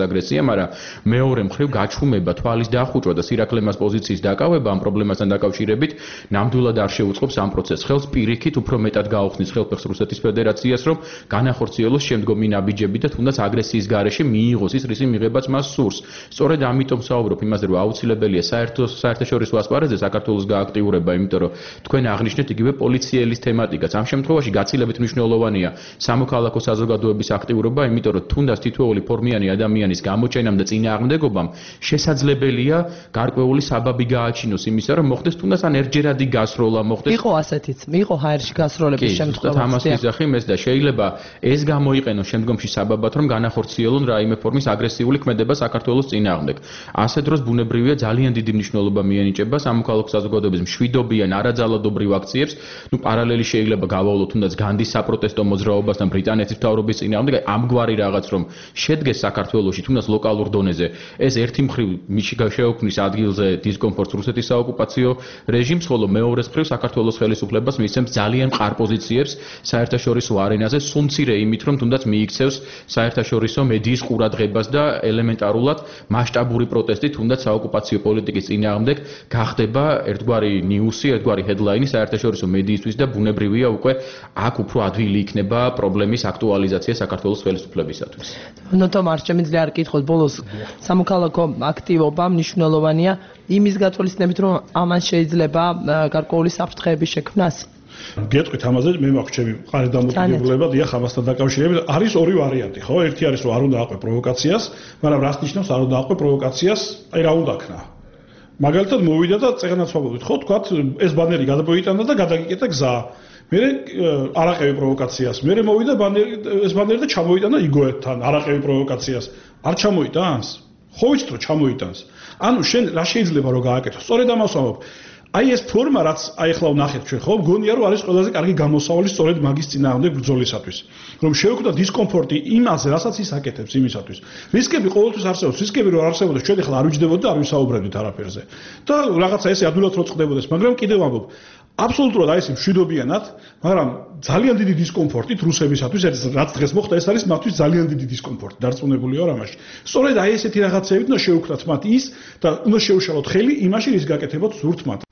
მაგრამ მეორე მხრივ გაჩუმება, თვალის დახუჭვა და სირაქლემას პოზიციის დაკავება ამ პრობლემასთან დაკავშირებით ნამდვილად არ შეუწყობს ამ პროცესს ხელს, პირიქით უფრო მეტად გაუხსნის ხელფეხს რუსეთის ფედერაციას, რომ განახორციელოს შემდგომი ნაბიჯები და თუნდაც აგრესიის გარეშე მიიღოს ის რისი მიღებაც მას სურს. სწორედ ამიტომ საუბრობ იმაზე, რომ აუცილებელია საერთო საერთაშორისო ასპარეზზე საქართველოს გააქტიურება, იმიტომ რომ თქვენ აღნიშნეთ იგივე პოლიციელის თემატიკაც. ამ შემთხვევაში გაცილებით მნიშვნელოვანია სამოქალაქო საზოგადოების აქტიურობა, იმიტომ რომ თუნდაც თითოეული ფორმიანი ადამიანის გამოჩენამ და წინააღმდეგობამ შესაძლებელია გარკვეული საბაბი გააჩინოს იმისა, რომ მოხდეს თუნდაც ან ერთჯერადი გასროლა მოხდეს. იყო ასეთიც, იყო ჰაერში გასროლების შემთხვევაც. ამას მიზახი მეს და შეიძლება ეს გამოიყენოს შემდგომში საბაბად, რომ განახორციელონ რაიმე ფორმის აგრესიული ქმედება საქართველოს წინააღმდეგ. ასე დროს ბუნებრივია ძალიან დიდი მნიშვნელობა მიენიჭება სამოქალაქო საზოგადოების მშვიდობიან არაძალადობრივ აქციებს. ნუ პარალელი შეიძლება გავავლოთ თუნდაც განდის საპროტესტო მოძრაობასთან ბრიტანეთის მთავრობის წინააღმდეგ, ამგვარი რაღაც რომ შედგეს საქართველოში თუნდაც ლოკალურ დონეზე. ეს ერთი მხრივ შეუქმნის ადგილზე დისკომფორტს რუსეთის საოკუპაციო რეჟიმს, ხოლო მეორე მხრივ საქართველოს ხელისუფლებას მისცემს ძალიან მყარ პოზიციებს საერთაშორისო არენაზე, სულ მცირე იმით, რომ თუნდაც მიიქცევს საერთაშორისო მედიის ყურადღებას და ელემენტარულად მასშტაბური პროტესტი თუნდაც საოკუპაციო პოლიტიკის წინააღმდეგ გახდება ერთგვარი ნიუსი, ერთგვარი ჰედლაინი საერთაშორისო მედიისთვის და ბუნებრივია უკვე აქ უფრო ადვილი იქნება პრობლემის აქტუალიზაცია საქართველოს ხელისუფლებისათვის. ნოტომარ შემიძლია არ კითხოთ ბოლოს სამოქალაქო აქტივობა მნიშვნელოვანია იმის გათვალისწინებით, რომ ამან შეიძლება გარკვეული საფრთხეების შექმნას. გეტყვით ამაზე, მე მაქვს ჩემი მყარი დამოკიდებულება, დიახ, ამასთან დაკავშირებით არის ორი ვარიანტი, ხო? ერთი არის რომ არ უნდა აყვე პროვოკაციას, მაგრამ რას ნიშნავს არ უნდა აყვე პროვოკაციას? აი რა უნდა ქნა? მაგალითად მოვიდა და წეგნაც ვაბოდით, ხო, თქვათ ეს ბანერი გადმოიტანა და გადაგიკეტა გზა. მე არაყევი პროვოკაციას. მე მოვიდა ბანერი ეს ბანერი და ჩამოიტანა იგოეთთან, არაყევი პროვოკაციას. არ ჩამოიტანს? ხო ვიცით რომ ჩამოიტანს. ანუ შენ რა შეიძლება რომ გააკეთო? სწორედ ამას ვამბობ. აი ეს ფორმა რაც აი ახლა ვნახეთ ჩვენ ხო მგონია რომ არის ყველაზე კარგი გამოსავალი სწორედ მაგის წინააღმდეგ ბრძოლისათვის რომ შეუქმნა დისკომფორტი იმაზე რასაც ის აკეთებს იმისათვის რისკები ყოველთვის არსებობს რისკები რომ არსებობდეს ჩვენ ახლა არ ვიჯდებოდით და არ ვისაუბრებდით არაფერზე და რაღაცა ესე ადვილად რო წყდებოდეს მაგრამ კიდევ ვამბობ აბსოლუტურად აი ეს მშვიდობიანად მაგრამ ძალიან დიდი დისკომფორტით რუსებისათვის რაც დღეს მოხდა ეს არის მათთვის ძალიან დიდი დისკომფორტი დარწმუნებული ვარ ამაში სწორედ აი ესეთი რაღაცებით უნდა შეუქმნათ მათ ის და უნდა შეუშალოთ ხელი იმაში რის გაკეთებაც სურთ მათ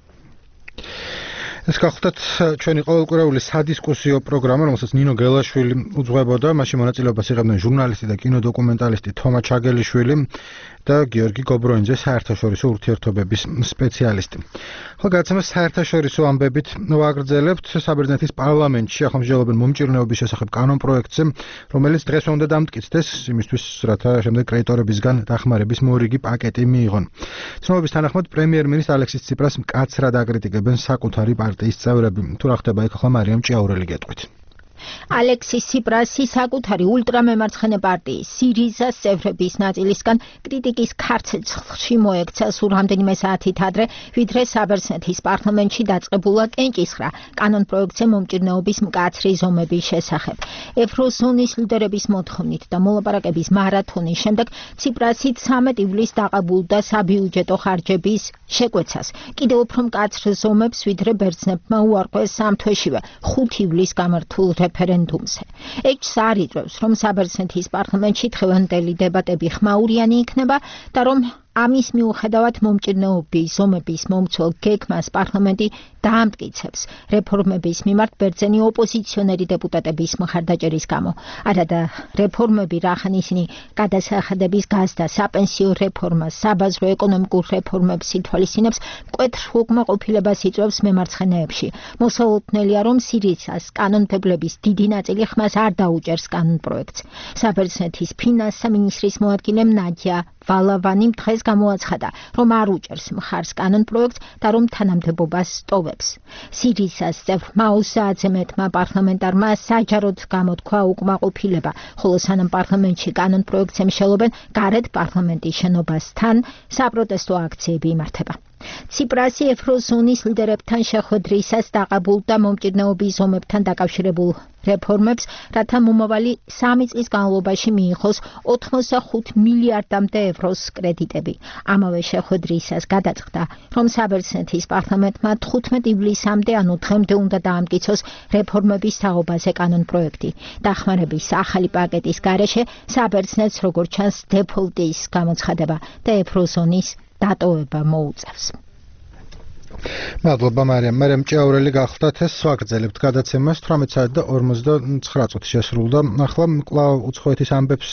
ეს გახლდათ ჩვენი ყოველკვირეული სადისკუსიო პროგრამა, რომელსაც ნინო გელაშვილი უძღვებოდა, მასში მონაწილეობას იღებდნენ ჟურნალისტი და კინოდოკუმენტალისტი თომა ჩაგელიშვილი და გიორგი გობროინძე, საერთაშორისო ურთიერთობების სპეციალისტი. ხო, გადაცემას საერთაშორისო ამბებით ვაგრძელებთ. საბერძნეთის პარლამენტში ახალმსჯელობენ მომჭირნეობის შესახებ კანონპროექტზე, რომელიც დღეს უნდა დამტკიცდეს, იმისთვის, რათა შემდეგ კრედიტორებისგან დახმარების მორიგი პაკეტი მიიღონ. ცნობების თანახმად პრემიერ-მინისტრ ალექსის ციპრას მკაცრად აკრიტიკებენ საკუთარი პარტიის წევრები. თუ რა ხდება იქ ახლა მარიამ ჭიაურელი გეტყვით. ალექსის ციპრასი საკუთარი ულტრამემარცხენე პარტიის სირიზას წევრების ნაწილისგან კრიტიკის ქარცეცხლში მოექცა სულ რამდენიმე საათით ადრე, ვიდრე საბერძნეთის პარლამენტში დაწყებულა კენჭისხრა კანონპროექტზე მომჭირნეობის მკაცრი ზომების შესახებ. ევროზონის ლიდერების მოთხოვნით და მოლაპარაკების მარათონის შემდეგ ციპრასი ცამეტ ივლისს დაყაბულდა საბიუჯეტო ხარჯების შეკვეცას. კიდევ უფრო მკაცრ ზომებს ვიდრე ბერძნებმა უარყვეს სამ თვეშივე ხუთ ივლისს გამართულ რეფერენდუმზე. ეჭს არ იწვევს, რომ საბერძნეთის პარლამენტში დღევანდელი დებატები ხმაურიანი იქნება და რომ ამის მიუხედავად მომჭირნეობის ზომების მომცველ გეგმას პარლამენტი დაამტკიცებს რეფორმების მიმართ ბერძენი ოპოზიციონერი დეპუტატების მხარდაჭერის გამო. არა და რეფორმები რახან ისინი გადასახადების გაზდა, საპენსიო რეფორმას, საბაზრო ეკონომიკურ რეფორმებს ითვალისწინებს, მკვეთრ უკმაყოფილებას იწვევს მემარცხენეებში. მოსალოდნელია, რომ სირიზას კანონმდებლების დიდი ნაწილი ხმას არ დაუჭერს კანონპროექტს. საბერძნეთის ფინანსთა მინისტრის მოადგილემ ნადია ვალავანი დღეს გამოაცხადა, რომ არ უჭერს მხარს კანონპროექტს და რომ თანამდებობას სტოვებს. სირიზას წევრმა ოცდაათზე მეტმა პარლამენტარმა საჯაროდ გამოთქვა უკმაყოფილება, ხოლო სანამ პარლამენტში კანონპროექტს ემშელობენ, გარეთ პარლამენტის შენობასთან საპროტესტო აქციები იმართება. ციპრასი ევროზონის ლიდერებთან შეხვედრისას დაყაბულდა მომჭირნეობის ზომებთან დაკავშირებულ რეფორმებს, რათა მომავალი სამი წლის განმავლობაში მიიღოს ოცდახუთ მილიარდამდე ევროს კრედიტები. ამავე შეხვედრისას გადაწყდა, რომ საბერძნეთის პარლამენტმა თხუთმეტ ივლისამდე, ანუ დღემდე უნდა დაამტკიცოს რეფორმების თაობაზე კანონპროექტი. დახმარების ახალი პაკეტის გარეშე საბერძნეთს როგორც ჩანს დეფოლტის გამოცხადება და ევროზონის დატოვება მოუწევს. მადლობა მარიამ. მარიამ ჭიაურელი გახლდათ ეს ვაგრძელებთ გადაცემას თვრამეტ საათი და ორმოცდათვრამეტი წუთი შესრულდა. ახლა კვლავ უცხოეთის ამბებს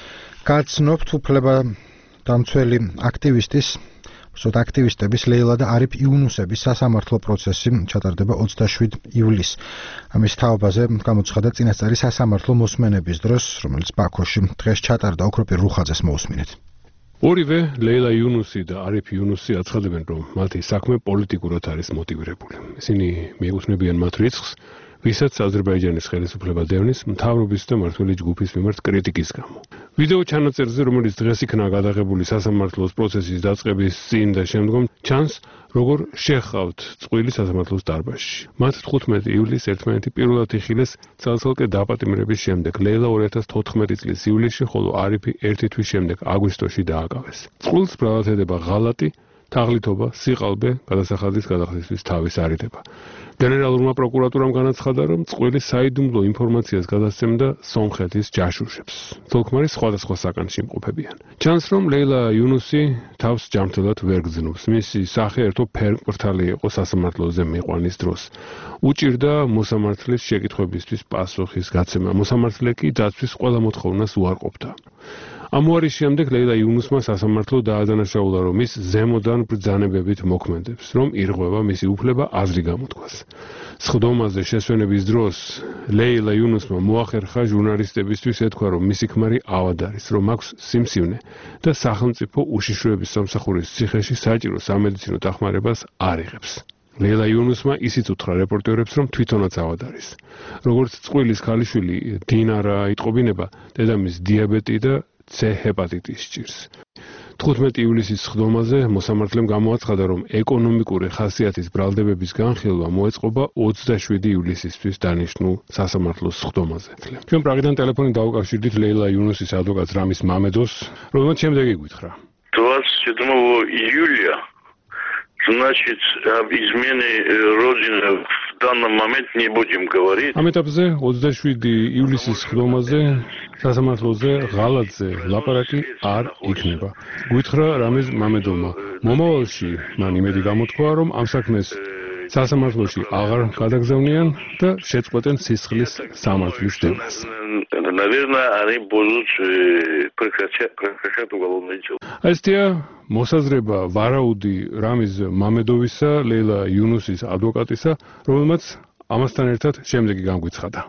გაცნობთ უფლება დამცველი აქტივისტის სოთ აქტივისტების ლეილა და არიფ იუნუსების სასამართლო პროცესი ჩატარდება ოცდაშვიდ ივლისს. ამის თაობაზე გამოცხადა წინასწარი სასამართლო მოსმენების დროს, რომელიც ბაქოში დღეს ჩატარდა. ოქროპირ რუხაძეს მოусმინეთ. ორივე ლეილა იუნუსი და არიფ იუნუსი აცხადებენ, რომ მათი საქმე პოლიტიკურად არის მოტივირებული. ისინი მიეკუთვნებიან მათ რიცხვს, ვისაც აზერბაიჯანის ხელისუფლება დევნის მთავრობის და მმართველი ჯგუფის მიმართ კრიტიკის გამო. ვიდეო ჩანაწერზე, რომელიც დღეს იქნა გადაღებული სასამართლოს პროცესის დაწყების წინ და შემდგომ, ჩანს, როგორ შეჰყავთ წყვილი სასამართლოს დარბაზში. მათ თხუთმეტი ივლისს ერთმანეთი პირველად იხილეს ცალ-ცალკე დაპატიმრების შემდეგ. ლეილა ორი ათას თოთხმეტი წლის ივლისში, ხოლო არიფი ერთი თვის შემდეგ აგვისტოში დააკავეს. წყვილს ბრალად ედება ღალატი, თაღლითობა, სიყალბე, გადასახადის გადახდისთვის თავის არიდება. გენერალურმა პროკურატურამ განაცხადა, რომ წყვილი საიდუმლო ინფორმაციას გადასცემდა სომხეთის ჯაშუშებს. თოლქმარი სხვადასხვა საკანში იმყოფებიან. ჩანს, რომ ლეილა იუნუსი თავს ჯანმრთელად ვერ გრძნობს. მისი სახე ერთო ფერმკრთალი იყო სასამართლოზე მიყვანის დროს. უჭირდა მოსამართლის შეკითხვებისთვის პასუხის გაცემა. მოსამართლე კი დაცვის ყველა მოთხოვნას უარყოფდა. ამ უარის შემდეგ ლეილა იუნუსმა სასამართლო დაადანაშაულა, რომ ის ზემოდან ბრძანებებით მოქმედებს, რომ ირღვევა მისი უფლება აზრი გამოთქვას. სხდომაზე შესვენების დროს ლეილა იუნუსმა მოახერხა ჟურნალისტებისთვის ეთქვა, რომ მისი ქმარი ავად არის, რომ აქვს სიმსივნე და სახელმწიფო უშიშროების სამსახურის ციხეში საჭირო სამედიცინო დახმარებას არ იღებს. ლეილა იუნუსმა ისიც უთხრა რეპორტერებს, რომ თვითონაც ავად არის. როგორც წყვილის ქალიშვილი დინარა იტყობინება, დედამის დიაბეტი და C ჰეპატიტის ჭირს. თხუთმეტი ივლისის სხდომაზე მოსამართლემ გამოაცხადა, რომ ეკონომიკური ხასიათის ბრალდებების განხილვა მოეწყობა ოცდაშვიდი ივლისისთვის დანიშნულ სასამართლოს сხდომაზე. ჩვენ პრაღიდან ტელეფონით დავუკავშირდით ლეილა იუნუსის ადვოკატს რამის მამედოს, რომელიც შემდეგი გითხრა. двадцать седьмого июля, значит, об измене родины в данном моменте не будем говорить. ამ ეტაპზე ოცდაშვიდი ივლისის სხდომაზე სასამართლოზე ღალატზე ლაპარაკი არ იქნება. გითხრა რამის მამედოვმა. მომავალში მან იმედი გამოთქვა, რომ ამ საქმეს სასამართლოში აღარ გადაგზავნიან და შეწყვეტენ სისხლის სამართლის დევას. Наверное, они будут прекращать прекращать уголовное дело. Ასთია მოსაზრება ვარაუდი რამის მამედოვისა, ლეილა იუნუსის ადვოკატისა, რომელმაც ამასთან ერთად შემდეგი განგვიცხადა.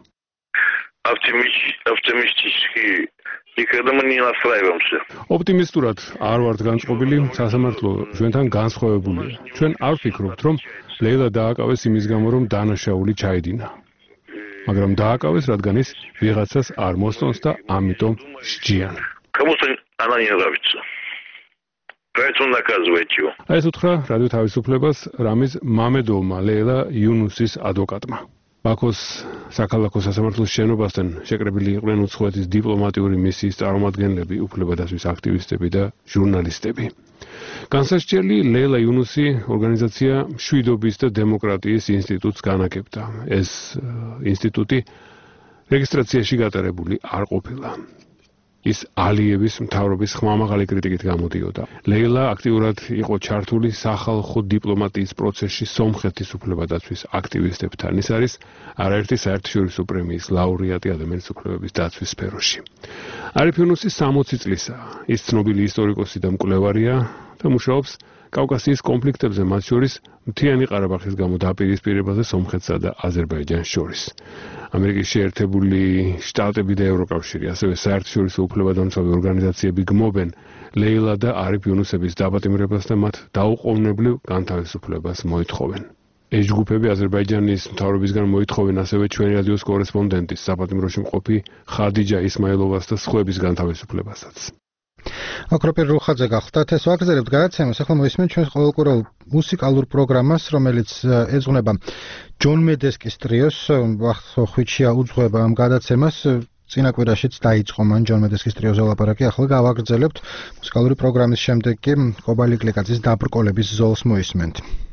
Оптимистически никогда мы не настраиваемся. ოპტიმისტურად არ ვართ განწყობილი, სასამართლო ჩვენთან განსხვავებულია. ჩვენ არ ვფიქრობთ, რომ ლეილა დააკავეს იმის გამო, რომ დანაშაული ჩაიდინა. მაგრამ დააკავეს, რადგან ის ვიღაცას არ მოსწონს და ამიტომ სჯიან. Кому-то она не нравится. Поэтому наказывайте его. ეს უთხრა რადიო თავისუფლებას რამის მამედოვმა ლეილა იუნუსის ადვოკატმა. ბაქოს საქალაქო სასამართლოს შენობასთან შეკრებილი იყვნენ უცხოეთის დიპლომატიური მისიის წარმომადგენლები, უფლებადასვის აქტივისტები და ჟურნალისტები. განსასჯელი ლეილა იუნუსი ორგანიზაცია მშვიდობის და დემოკრატიის ინსტიტუტს განაგებდა. ეს ინსტიტუტი რეგისტრაციაში გატარებული არ ყოფილა. ის ალიევის მთავრობის ხმამაღალი კრიტიკით გამოდიოდა. ლეილა აქტიურად იყო ჩართული სახალხო დიპლომატიის პროცესში სომხეთის უფლებადაცვის აქტივისტებთან. ის არის არაერთი საერთაშორისო პრემიის ლაურეატი ადამიანის უფლებების დაცვის სფეროში. არიფ იუნუსი სამოცი წლისაა. ის ცნობილი ისტორიკოსი და მკვლევარია და მუშაობს კავკასიის კონფლიქტებზე, მათ შორის მთიანი ყარაბაღის გამო დაპირისპირებაზე სომხეთსა და აზერბაიჯანს შორის. ამერიკის შეერთებული შტატები და ევროკავშირი, ასევე საერთაშორისო უფლებადამცავი ორგანიზაციები გმობენ ლეილა და არიფ იუნუსების დაპატიმრებას და მათ დაუყოვნებლივ განთავისუფლებას მოითხოვენ. ეს ჯგუფები აზერბაიჯანის მთავრობისგან მოითხოვენ ასევე ჩვენი რადიოს კორესპონდენტის, საპატიმროში მყოფი ხადიჯა ისმაილოვას და სხვების განთავისუფლებასაც. აკროპირ რუხაძე გახლდათ, ეს ვაგრძელებთ გადაცემას. ახლა მოისმენთ ჩვენს ყოველკვირეულ მუსიკალურ პროგრამას, რომელიც ეძღვნება ჯონ მედესკის ტრიოს, ხვიჩია უძღვება ამ გადაცემას. წინა კვირაშიც დაიწყო მან ჯონ მედესკის ტრიოზე ლაპარაკი, ახლა გავაგრძელებთ მუსიკალური პროგრამის შემდეგ კი კობალი კლეკაძის დაბრკოლების ზოლს მოისმენთ.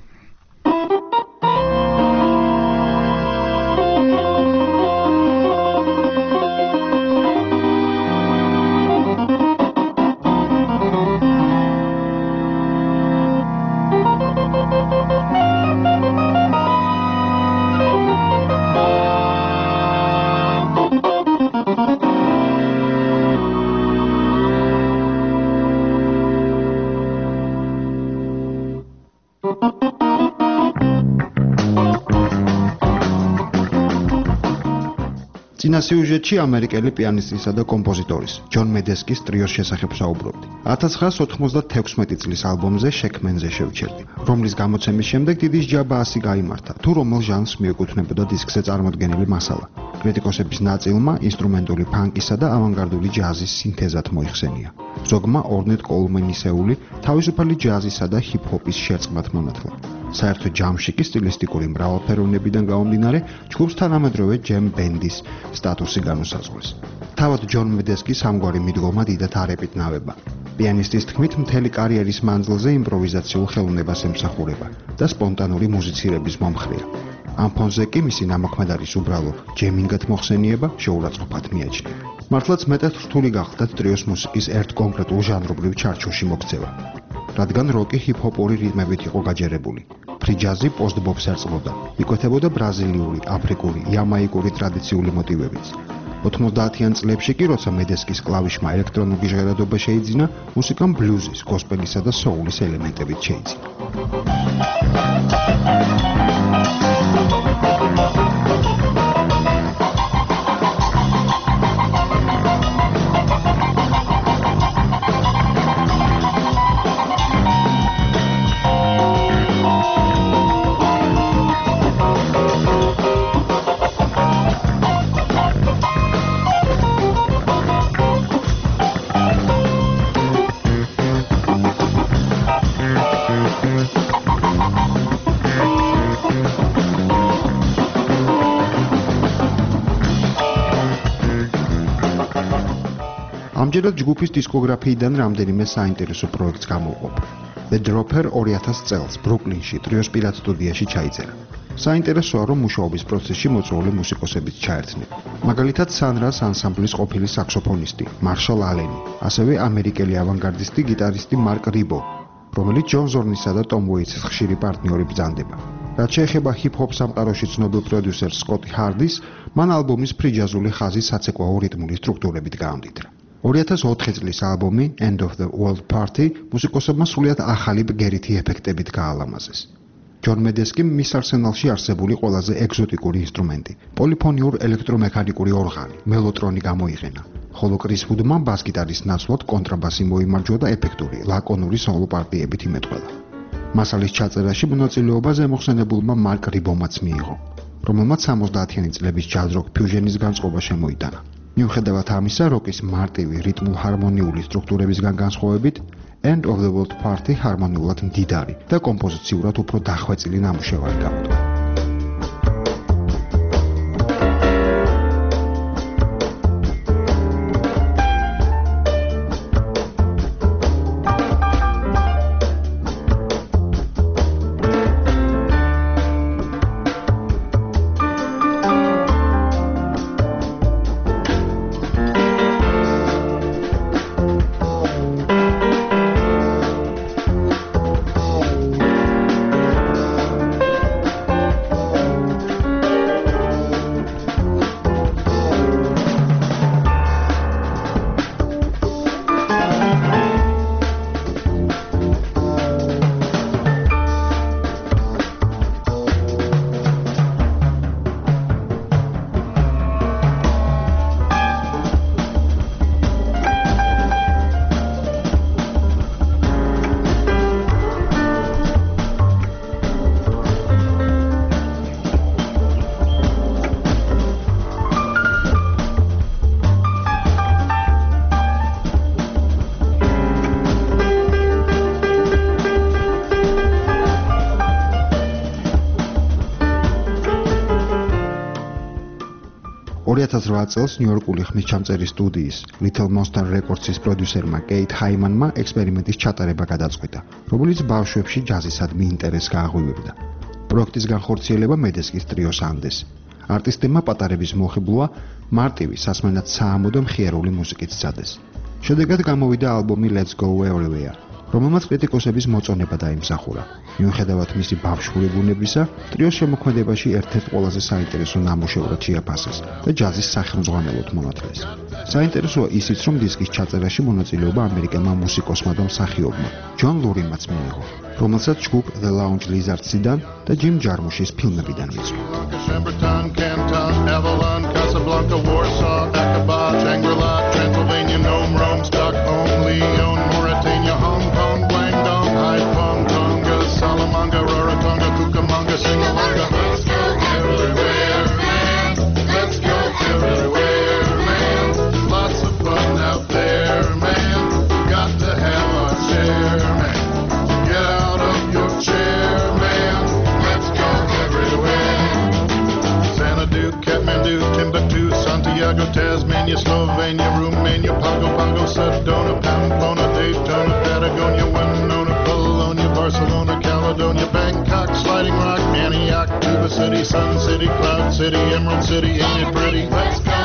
წინა სიუჟეტში ამერიკელი პიანისტისა და კომპოზიტორის ჯონ მედესკის ტრიოს შესახებ საუბრობდი. ათას ცხრაას ოთხმოცდათექვსმეტი წლის ალბომზე შექმენზე შევჩერდი, რომლის გამოცემის შემდეგ დიდი სჯაბა ასი გაიმართა, თუ რომელ ჟანრს მიეკუთვნებოდა დისკზე წარმოდგენილი მასალა. კრიტიკოსების ნაწილმა ინსტრუმენტული ფანკისა და ავანგარდული ჯაზის სინთეზად მოიხსენია. ზოგმა ორნეტ კოულმენისეული თავისუფალი ჯაზისა და ჰიპ-ჰოპის შერწყმად მონათლა. საერთო ჯამში კი სტილისტიკური მრავალფეროვნებიდან გამომდინარე ჯგუფს თანამედროვე ჯემ ბენდის სტატუსი განუსაზღვრეს. თავად ჯონ მედესკის ამგვარი მიდგომა დიდად არ ეპიტნავება. პიანისტის თქმით, მთელი კარიერის მანძილზე იმპროვიზაციულ ხელოვნებას ემსახურება და სპონტანური მუსიცირების მომხრეა. ამ ფონზე კი მისი ნამოქმედარის უბრალო ჯემინგად მოხსენიება შეურაცხყოფად მიაჩნია. მართლაც მეტად რთული გახლდათ ტრიოს მუსიკის ერთ კონკრეტულ ჟანრობრივ ჩარჩოში მოქცევა, რადგან როკი ჰიპ-ჰოპური რიტმებით იყო გაჯერებული. ფრი ჯაზი პოსტ-ბოპს ერწყმოდა, იკვეთებოდა ბრაზილიური, აფრიკური, იამაიკური ტრადიციული მოტივებით. ოთხმოცდაათიან წლებში კი, როცა მედესკის კლავიშმა ელექტრონული ჟღერადობა შეიძინა, მუსიკამ ბლუზის, გოსპელისა და სოულის ელემენტებით შეიძინა. ამჯერად ჯგუფის დისკოგრაფიიდან რამდენიმე საინტერესო პროექტს გამოვყოფ. The Dropper ორი ათას წელს ბრუკლინში ტრიოს პირად სტუდიაში ჩაიწერა. საინტერესოა, რომ მუშაობის პროცესში მოწვეული მუსიკოსებიც ჩაერთნენ. მაგალითად, Sunrise ანსამბლის ყოფილი საქსოფონისტი მარშალ ალენი, ასევე ამერიკელი ავანგარდისტი გიტარისტი მარკ რიბო, რომელიც ჯონ ზორნისა და ტომ უეიტსის ხშირი პარტნიორი ბრძანდება. რაც შეეხება ჰიპ-ჰოპ სამყაროში ცნობილ პროდიუსერს სკოტი ჰარდის, მან ალბომის ფრიჯაზული ხაზი საცეკვაო რიტმული სტრუქტურებით გაამდიდრა. ორი ათას ოთხი წლის ალბომი End of the World Party მუსიკოსებმა სრულიად ახალი ბგერითი ეფექტებით გაალამაზეს. ჯონ მედესკი მის არსენალში არსებული ყველაზე ეგზოტიკური ინსტრუმენტი, პოლიფონიურ ელექტრომექანიკური ორღანი, მელოტრონი გამოიყენა, ხოლო კრის ვუდმა ბას-გიტარის ნაცვლად კონტრაბასი მოიმარჯვა და ეფექტური, ლაკონური სოლო პარტიებით იმეტყველა. მასალის ჩაწერაში მონაწილეობა ზემოხსენებულმა მარკ რიბომაც მიიღო, რომელმაც სამოცდაათიანი წლების ჯაზ-როკ ფიუჟენის განწყობა შემოიტანა. მიუხედავად ამისა, როკის მარტივი რიტმულ-ჰარმონიული სტრუქტურებისგან განსხვავებით, End of the World Party ჰარმონიულად მდიდარი და კომპოზიციურად უფრო დახვეწილი ნამუშევარი გამოდგა. ორი ათას რვა წელს ნიუ-იორკული ხმისჩამწერი სტუდიის Little Monster Records-ის პროდიუსერმა კეით ჰაიმანმა ექსპერიმენტის ჩატარება გადაწყვიტა, რომელიც ბავშვებში ჯაზისადმი ინტერესს გააღვივებდა. პროექტის განხორციელება მედესკის ტრიოს ანდეს. არტისტებმა პატარების მოხიბლვა მარტივი, სასმენად საამოდო მხიარული მუსიკით სცადეს. შედეგად გამოვიდა ალბომი Let's Go Everywhere, რომელმაც კრიტიკოსების მოწონება დაიმსახურა. მიუხედავად მისი ბავშვური ბუნებისა, ტრიოს შემოქმედებაში ერთ-ერთ ყველაზე საინტერესო ნამუშევრად შეაფასეს და ჯაზის სახელმძღვანელოდ მონათლეს. საინტერესოა ისიც, რომ დისკის ჩაწერაში მონაწილეობა ამერიკელმა მუსიკოსმა და მსახიობმა ჯონ ლურიმაც მიიღო, რომელსაც ჯგუფ The Lounge Lizards-დან და ჯიმ ჯარმუშის ფილმებიდან მიწყო. Salamanca, Rarotonga, Cucamonga, Singalonga. Let's go everywhere, man. Let's go everywhere, man. Lots of fun out there, man. Got to have our share, man. Get out of your chair, man. Let's go everywhere. Xanadu, Kathmandu, Timbuktu, Santiago, Tasmania, Slovenia, Romania, Pago Pago, Sedona, Pamplona, Daytona, Patagonia, Winona, Bologna, Barcelona, Caledonia, Bangkok, Sliding Rock, Antioch, Tuba City, Sun City, Cloud City, Emerald City, ain't it pretty? Let's go